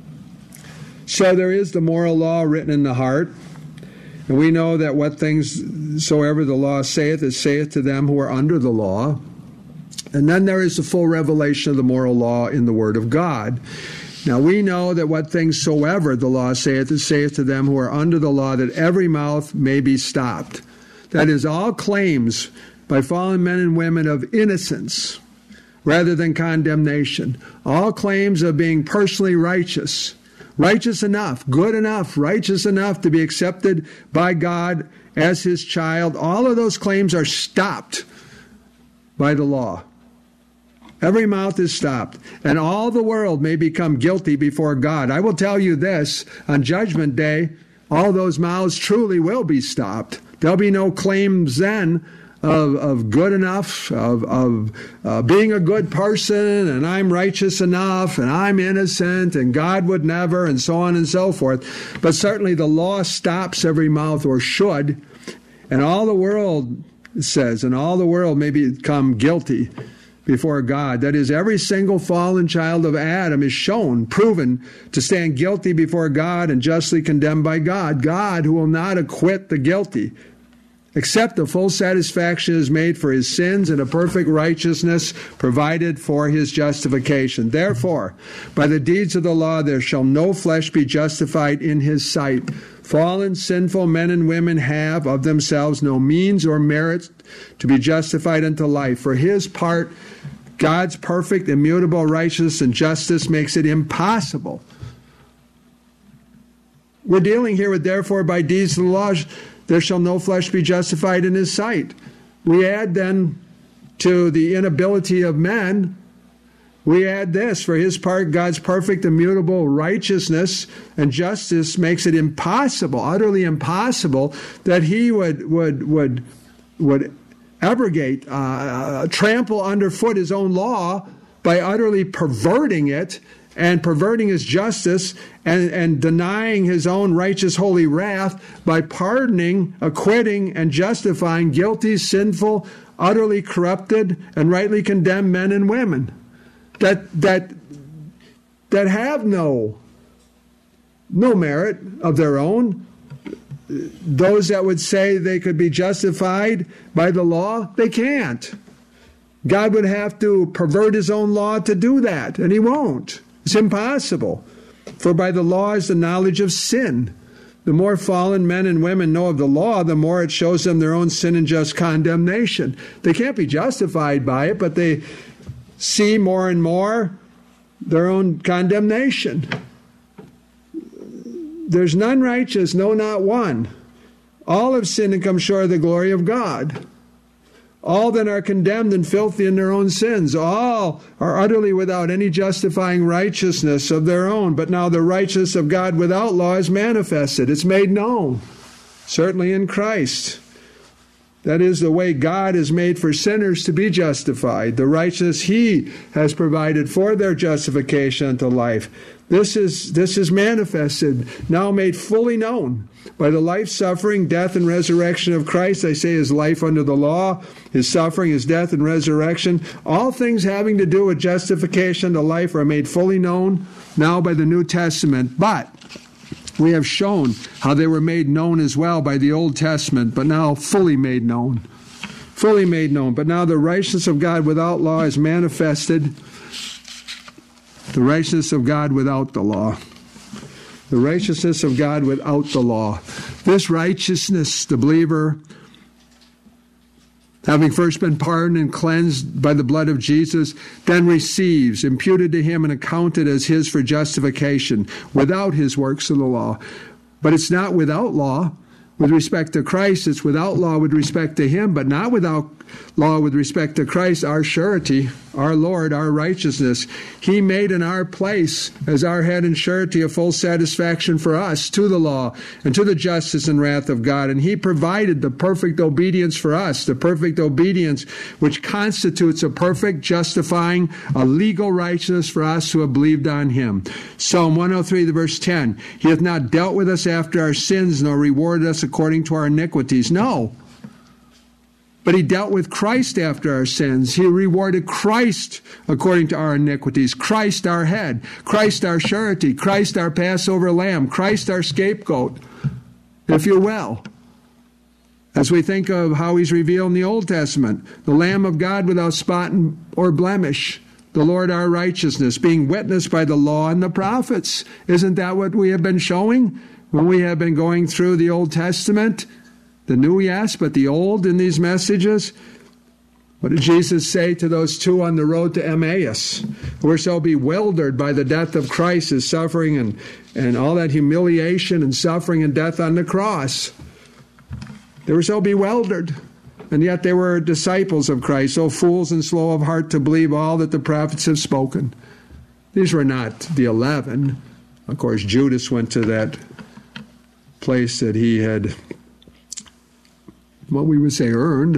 So there is the moral law written in the heart. And we know that what things soever the law saith, it saith to them who are under the law. And then there is the full revelation of the moral law in the Word of God. Now we know that what things soever the law saith, it saith to them who are under the law, that every mouth may be stopped. That is, all claims by fallen men and women of innocence rather than condemnation. All claims of being personally righteous enough, good enough, righteous enough to be accepted by God as His child. All of those claims are stopped by the law. Every mouth is stopped, and all the world may become guilty before God. I will tell you this, on Judgment Day, all those mouths truly will be stopped. There'll be no claims then of good enough, of being a good person, and I'm righteous enough, and I'm innocent, and God would never, and so on and so forth. But certainly the law stops every mouth, or should, and all the world says, and all the world may become guilty before God. That is, every single fallen child of Adam is proven to stand guilty before God and justly condemned by God. God, who will not acquit the guilty, except the full satisfaction is made for his sins and a perfect righteousness provided for his justification. Therefore, by the deeds of the law there shall no flesh be justified in his sight. Fallen, sinful men and women have of themselves no means or merit to be justified unto life. For his part, God's perfect, immutable righteousness and justice makes it impossible. We're dealing here with, therefore, by deeds of the law, there shall no flesh be justified in his sight. We add then to the inability of men, we add this: for his part, God's perfect, immutable righteousness and justice makes it impossible, utterly impossible, that he would abrogate, trample underfoot his own law by utterly perverting it and perverting his justice and denying his own righteous holy wrath by pardoning, acquitting, and justifying guilty, sinful, utterly corrupted, and rightly condemned men and women that have no merit of their own. Those that would say they could be justified by the law, they can't. God would have to pervert his own law to do that, and he won't. It's impossible. For by the law is the knowledge of sin. The more fallen men and women know of the law, the more it shows them their own sin and just condemnation. They can't be justified by it, but they see more and more their own condemnation. There's none righteous, no, not one. All have sinned and come short of the glory of God. All then are condemned and filthy in their own sins. All are utterly without any justifying righteousness of their own. But now the righteousness of God without law is manifested. It's made known, certainly in Christ. That is the way God has made for sinners to be justified, the righteousness he has provided for their justification unto life. This is manifested, now made fully known by the life, suffering, death, and resurrection of Christ. I say his life under the law, his suffering, his death, and resurrection. All things having to do with justification unto life are made fully known now by the New Testament. But we have shown how they were made known as well by the Old Testament, but now fully made known. Fully made known. But now the righteousness of God without law is manifested. The righteousness of God without the law. The righteousness of God without the law. This righteousness, the believer, having first been pardoned and cleansed by the blood of Jesus, then receives, imputed to him and accounted as his for justification, without his works of the law. But it's not without law with respect to Christ. It's without law with respect to him, but not without law with respect to Christ, our surety, our Lord, our righteousness. He made in our place, as our head and surety, a full satisfaction for us to the law and to the justice and wrath of God. And he provided the perfect obedience for us, the perfect obedience which constitutes a perfect, justifying, a legal righteousness for us who have believed on him. Psalm 103, verse 10, he hath not dealt with us after our sins, nor rewarded us according to our iniquities. No. But he dealt with Christ after our sins. He rewarded Christ according to our iniquities. Christ our head. Christ our surety. Christ our Passover lamb. Christ our scapegoat, if you will. As we think of how he's revealed in the Old Testament, the Lamb of God without spot or blemish, the Lord our righteousness, being witnessed by the law and the prophets. Isn't that what we have been showing when we have been going through the Old Testament? The new, yes, but the old in these messages. What did Jesus say to those two on the road to Emmaus, who were so bewildered by the death of Christ, his suffering and all that humiliation and suffering and death on the cross? They were so bewildered, and yet they were disciples of Christ, so fools and slow of heart to believe all that the prophets have spoken. These were not the 11. Of course, Judas went to that place that he had, what we would say, earned,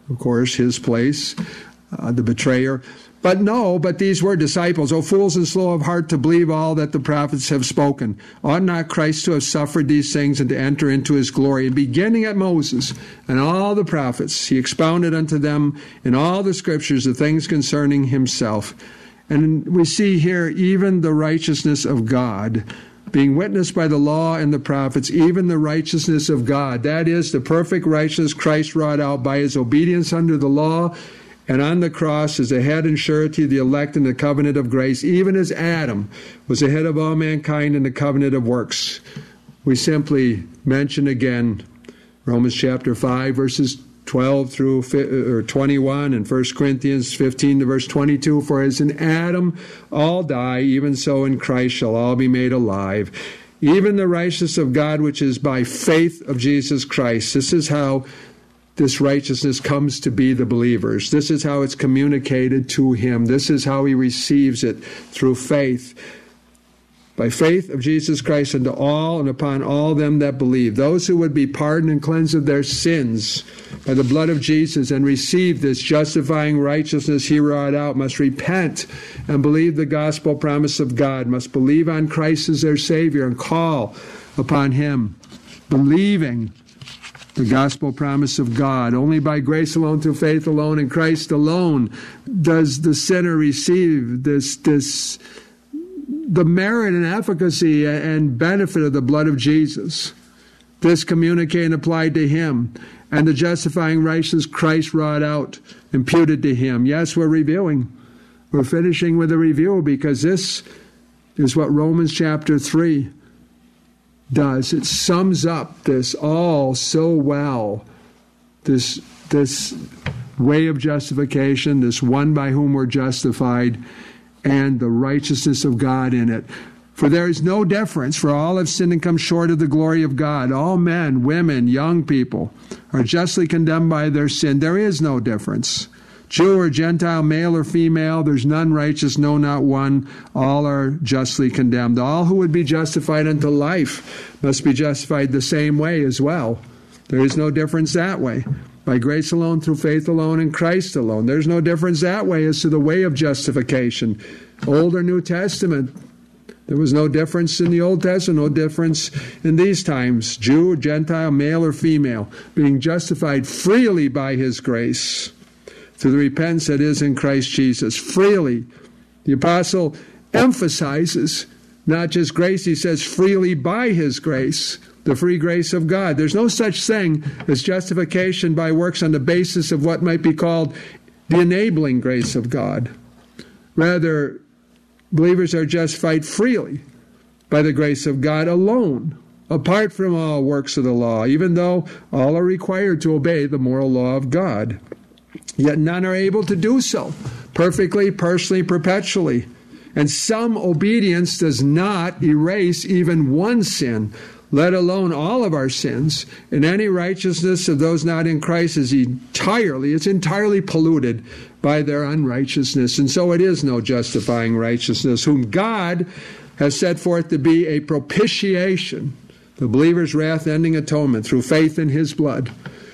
of course, his place, the betrayer. But these were disciples. O fools and slow of heart to believe all that the prophets have spoken. Ought not Christ to have suffered these things and to enter into his glory? And beginning at Moses and all the prophets, he expounded unto them in all the scriptures the things concerning himself. And we see here even the righteousness of God being witnessed by the law and the prophets, even the righteousness of God. That is the perfect righteousness Christ wrought out by his obedience under the law and on the cross as a head and surety of the elect in the covenant of grace, even as Adam was the head of all mankind in the covenant of works. We simply mention again Romans chapter 5, verses 12 through 21, and 1 Corinthians 15 to verse 22, for as in Adam all die, even so in Christ shall all be made alive. Even the righteousness of God, which is by faith of Jesus Christ. This is how this righteousness comes to be the believers. This is how it's communicated to him. This is how he receives it, through faith. By faith of Jesus Christ unto all and upon all them that believe. Those who would be pardoned and cleansed of their sins by the blood of Jesus and receive this justifying righteousness he wrought out must repent and believe the gospel promise of God, must believe on Christ as their Savior and call upon him, believing the gospel promise of God. Only by grace alone, through faith alone, in Christ alone does the sinner receive the merit and efficacy and benefit of the blood of Jesus. This communicated and applied to him, and the justifying righteousness Christ wrought out, imputed to him. Yes, we're reviewing. We're finishing with a review because this is what Romans chapter 3 does. It sums up this all so well. This way of justification, this one by whom we're justified, and the righteousness of God in it. For there is no difference, for all have sinned and come short of the glory of God. All men, women, young people are justly condemned by their sin. There is no difference. Jew or Gentile, male or female, there's none righteous, no, not one. All are justly condemned. All who would be justified unto life must be justified the same way as well. There is no difference that way. By grace alone, through faith alone, in Christ alone. There's no difference that way as to the way of justification. Old or New Testament, there was no difference in the Old Testament, no difference in these times. Jew or Gentile, male or female, being justified freely by his grace through the repentance that is in Christ Jesus. Freely. The apostle emphasizes not just grace, he says freely by his grace. The free grace of God. There's no such thing as justification by works on the basis of what might be called the enabling grace of God. Rather, believers are justified freely by the grace of God alone, apart from all works of the law, even though all are required to obey the moral law of God. Yet none are able to do so perfectly, personally, perpetually. And some obedience does not erase even one sin, let alone all of our sins. And any righteousness of those not in Christ is entirely polluted by their unrighteousness. And so it is no justifying righteousness, whom God has set forth to be a propitiation, the believer's wrath-ending atonement through faith in his blood.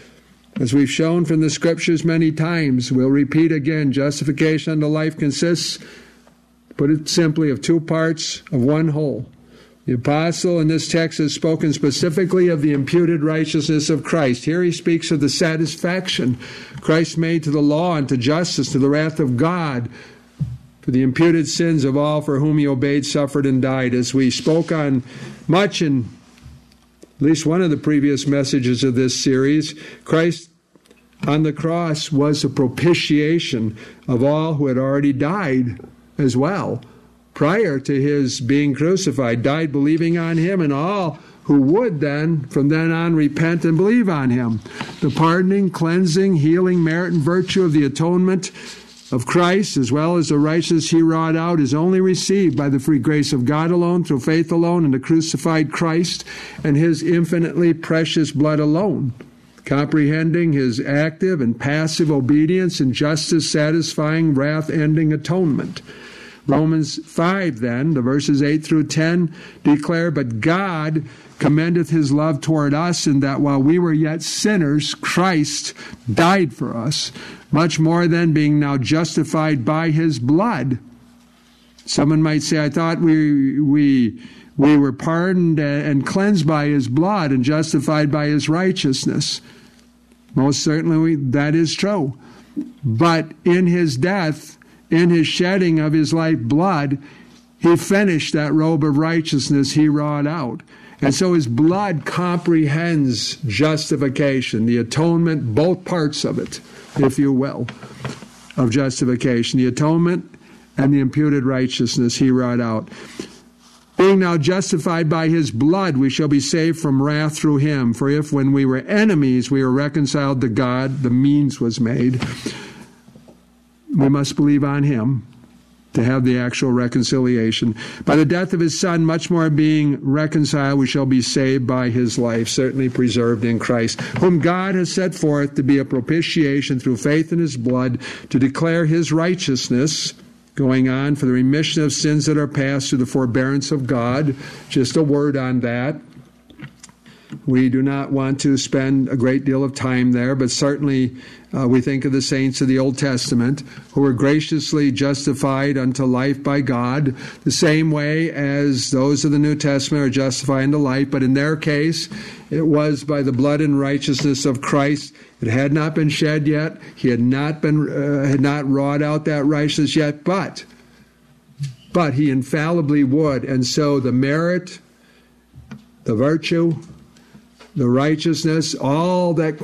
As we've shown from the scriptures many times, we'll repeat again, justification unto life consists, put it simply, of two parts of one whole. The apostle in this text has spoken specifically of the imputed righteousness of Christ. Here he speaks of the satisfaction Christ made to the law and to justice, to the wrath of God, for the imputed sins of all for whom he obeyed, suffered, and died. As we spoke on much in at least one of the previous messages of this series, Christ on the cross was a propitiation of all who had already died as well. Prior to his being crucified, died believing on him, and all who would then, from then on, repent and believe on him. The pardoning, cleansing, healing, merit, and virtue of the atonement of Christ, as well as the righteousness he wrought out, is only received by the free grace of God alone, through faith alone, in the crucified Christ and his infinitely precious blood alone. Comprehending his active and passive obedience and justice-satisfying, wrath-ending atonement. Romans 5 then, the verses 8 through 10 declare, "But God commendeth his love toward us, in that while we were yet sinners, Christ died for us. Much more then, being now justified by his blood." Someone might say, I thought we were pardoned and cleansed by his blood and justified by his righteousness. Most certainly that is true. But in his death, in his shedding of his life blood, he finished that robe of righteousness he wrought out. And so his blood comprehends justification, the atonement, both parts of it, if you will, of justification, the atonement and the imputed righteousness he wrought out. Being now justified by his blood, we shall be saved from wrath through him. For if when we were enemies, we were reconciled to God, the means was made. We must believe on him to have the actual reconciliation. By the death of his Son, much more being reconciled, we shall be saved by his life, certainly preserved in Christ, whom God has set forth to be a propitiation through faith in his blood, to declare his righteousness, going on, for the remission of sins that are past through the forbearance of God. Just a word on that. We do not want to spend a great deal of time there, but certainly we think of the saints of the Old Testament who were graciously justified unto life by God, the same way as those of the New Testament are justified unto life, but in their case, it was by the blood and righteousness of Christ. It had not been shed yet. He had not wrought out that righteousness yet, but he infallibly would. And so the merit, the virtue, the righteousness, all that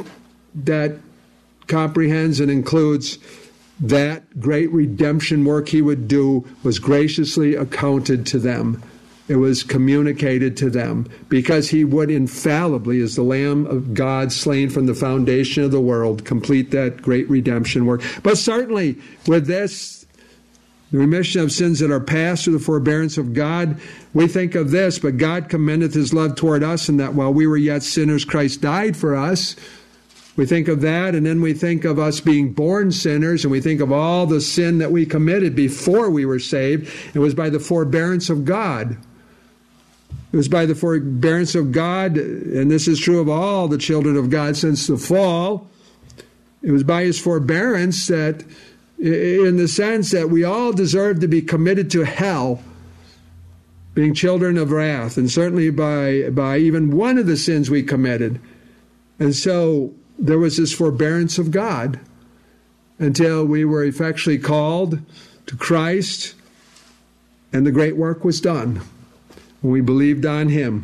comprehends and includes that great redemption work he would do was graciously accounted to them. It was communicated to them because he would infallibly, as the Lamb of God slain from the foundation of the world, complete that great redemption work. But certainly with this, the remission of sins that are past through the forbearance of God, we think of this, but God commendeth his love toward us, in that while we were yet sinners, Christ died for us. We think of that, and then we think of us being born sinners, and we think of all the sin that we committed before we were saved. It was by the forbearance of God. It was by the forbearance of God, and this is true of all the children of God since the fall. It was by his forbearance that, in the sense that we all deserve to be committed to hell, being children of wrath, and certainly by even one of the sins we committed. And so there was this forbearance of God until we were effectually called to Christ, and the great work was done when we believed on him.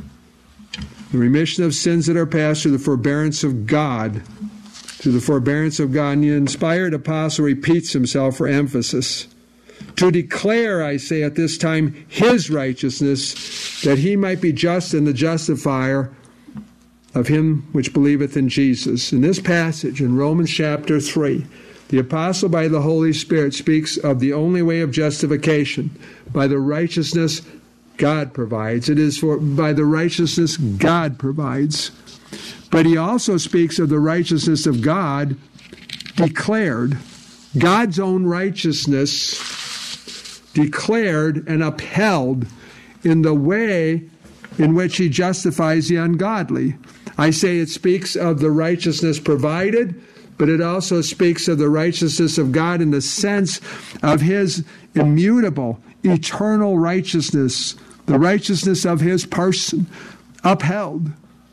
The remission of sins that are past through the forbearance of God. Through the forbearance of God. And the inspired apostle repeats himself for emphasis. To declare, I say at this time, his righteousness, that he might be just and the justifier of him which believeth in Jesus. In this passage, in Romans chapter 3, the apostle by the Holy Spirit speaks of the only way of justification, by the righteousness God provides. It is by the righteousness God provides. But he also speaks of the righteousness of God declared. God's own righteousness declared and upheld in the way in which he justifies the ungodly. I say it speaks of the righteousness provided, but it also speaks of the righteousness of God in the sense of his immutable, eternal righteousness, the righteousness of his person, upheld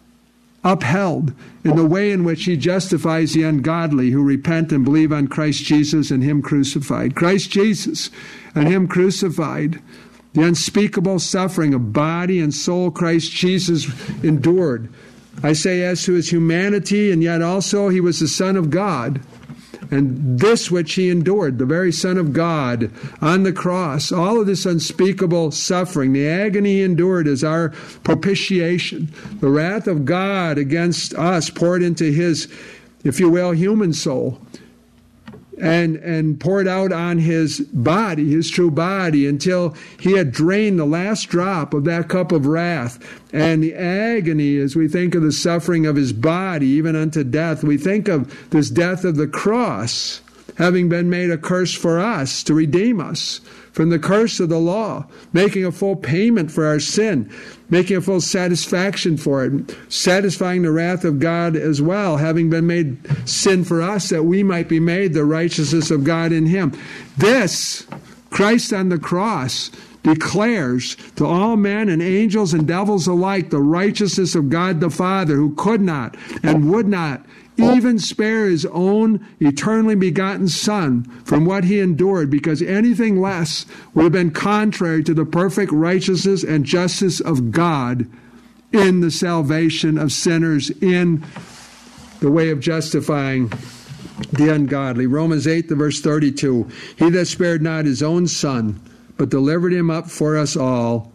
in the way in which he justifies the ungodly who repent and believe on Christ Jesus and him crucified. Christ Jesus and him crucified. The unspeakable suffering of body and soul Christ Jesus endured. I say as to his humanity, and yet also he was the Son of God. And this which he endured, the very Son of God, on the cross, all of this unspeakable suffering, the agony he endured is our propitiation. The wrath of God against us poured into his, if you will, human soul, and poured out on his body, his true body, until he had drained the last drop of that cup of wrath. And the agony, as we think of the suffering of his body, even unto death, we think of this death of the cross. having been made a curse for us, to redeem us from the curse of the law, making a full payment for our sin, making a full satisfaction for it, satisfying the wrath of God as well, having been made sin for us, that we might be made the righteousness of God in him. This, Christ on the cross, declares to all men and angels and devils alike the righteousness of God the Father, who could not and would not even spare his own eternally begotten Son from what he endured, because anything less would have been contrary to the perfect righteousness and justice of God in the salvation of sinners, in the way of justifying the ungodly. Romans 8, the verse 32, he that spared not his own Son, but delivered him up for us all.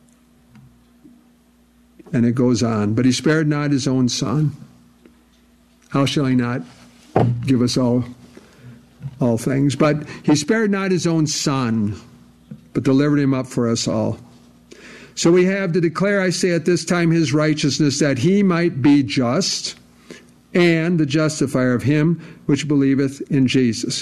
And it goes on, but he spared not his own Son. How shall he not give us all things? But he spared not his own Son, but delivered him up for us all. So we have to declare, I say at this time, his righteousness, that he might be just and the justifier of him which believeth in Jesus.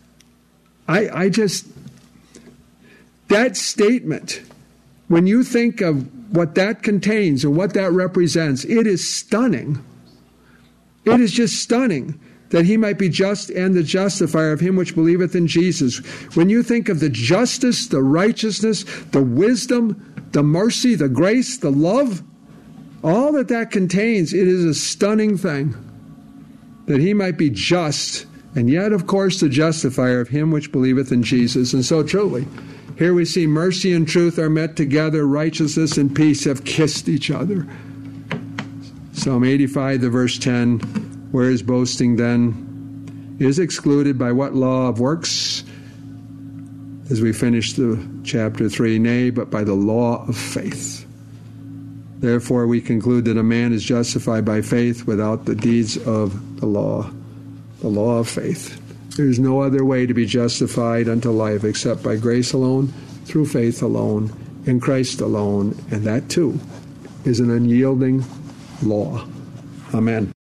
That statement, when you think of what that contains and what that represents, it is stunning. It is just stunning that he might be just and the justifier of him which believeth in Jesus. When you think of the justice, the righteousness, the wisdom, the mercy, the grace, the love, all that contains, it is a stunning thing that he might be just, and yet, of course, the justifier of him which believeth in Jesus. And so truly, here we see mercy and truth are met together, righteousness and peace have kissed each other. Psalm 85, the verse 10, where is boasting then? Is excluded by what law of works? As we finish the chapter 3, nay, but by the law of faith. Therefore we conclude that a man is justified by faith without the deeds of the law of faith. There is no other way to be justified unto life except by grace alone, through faith alone, in Christ alone, and that too is an unyielding law. Amen.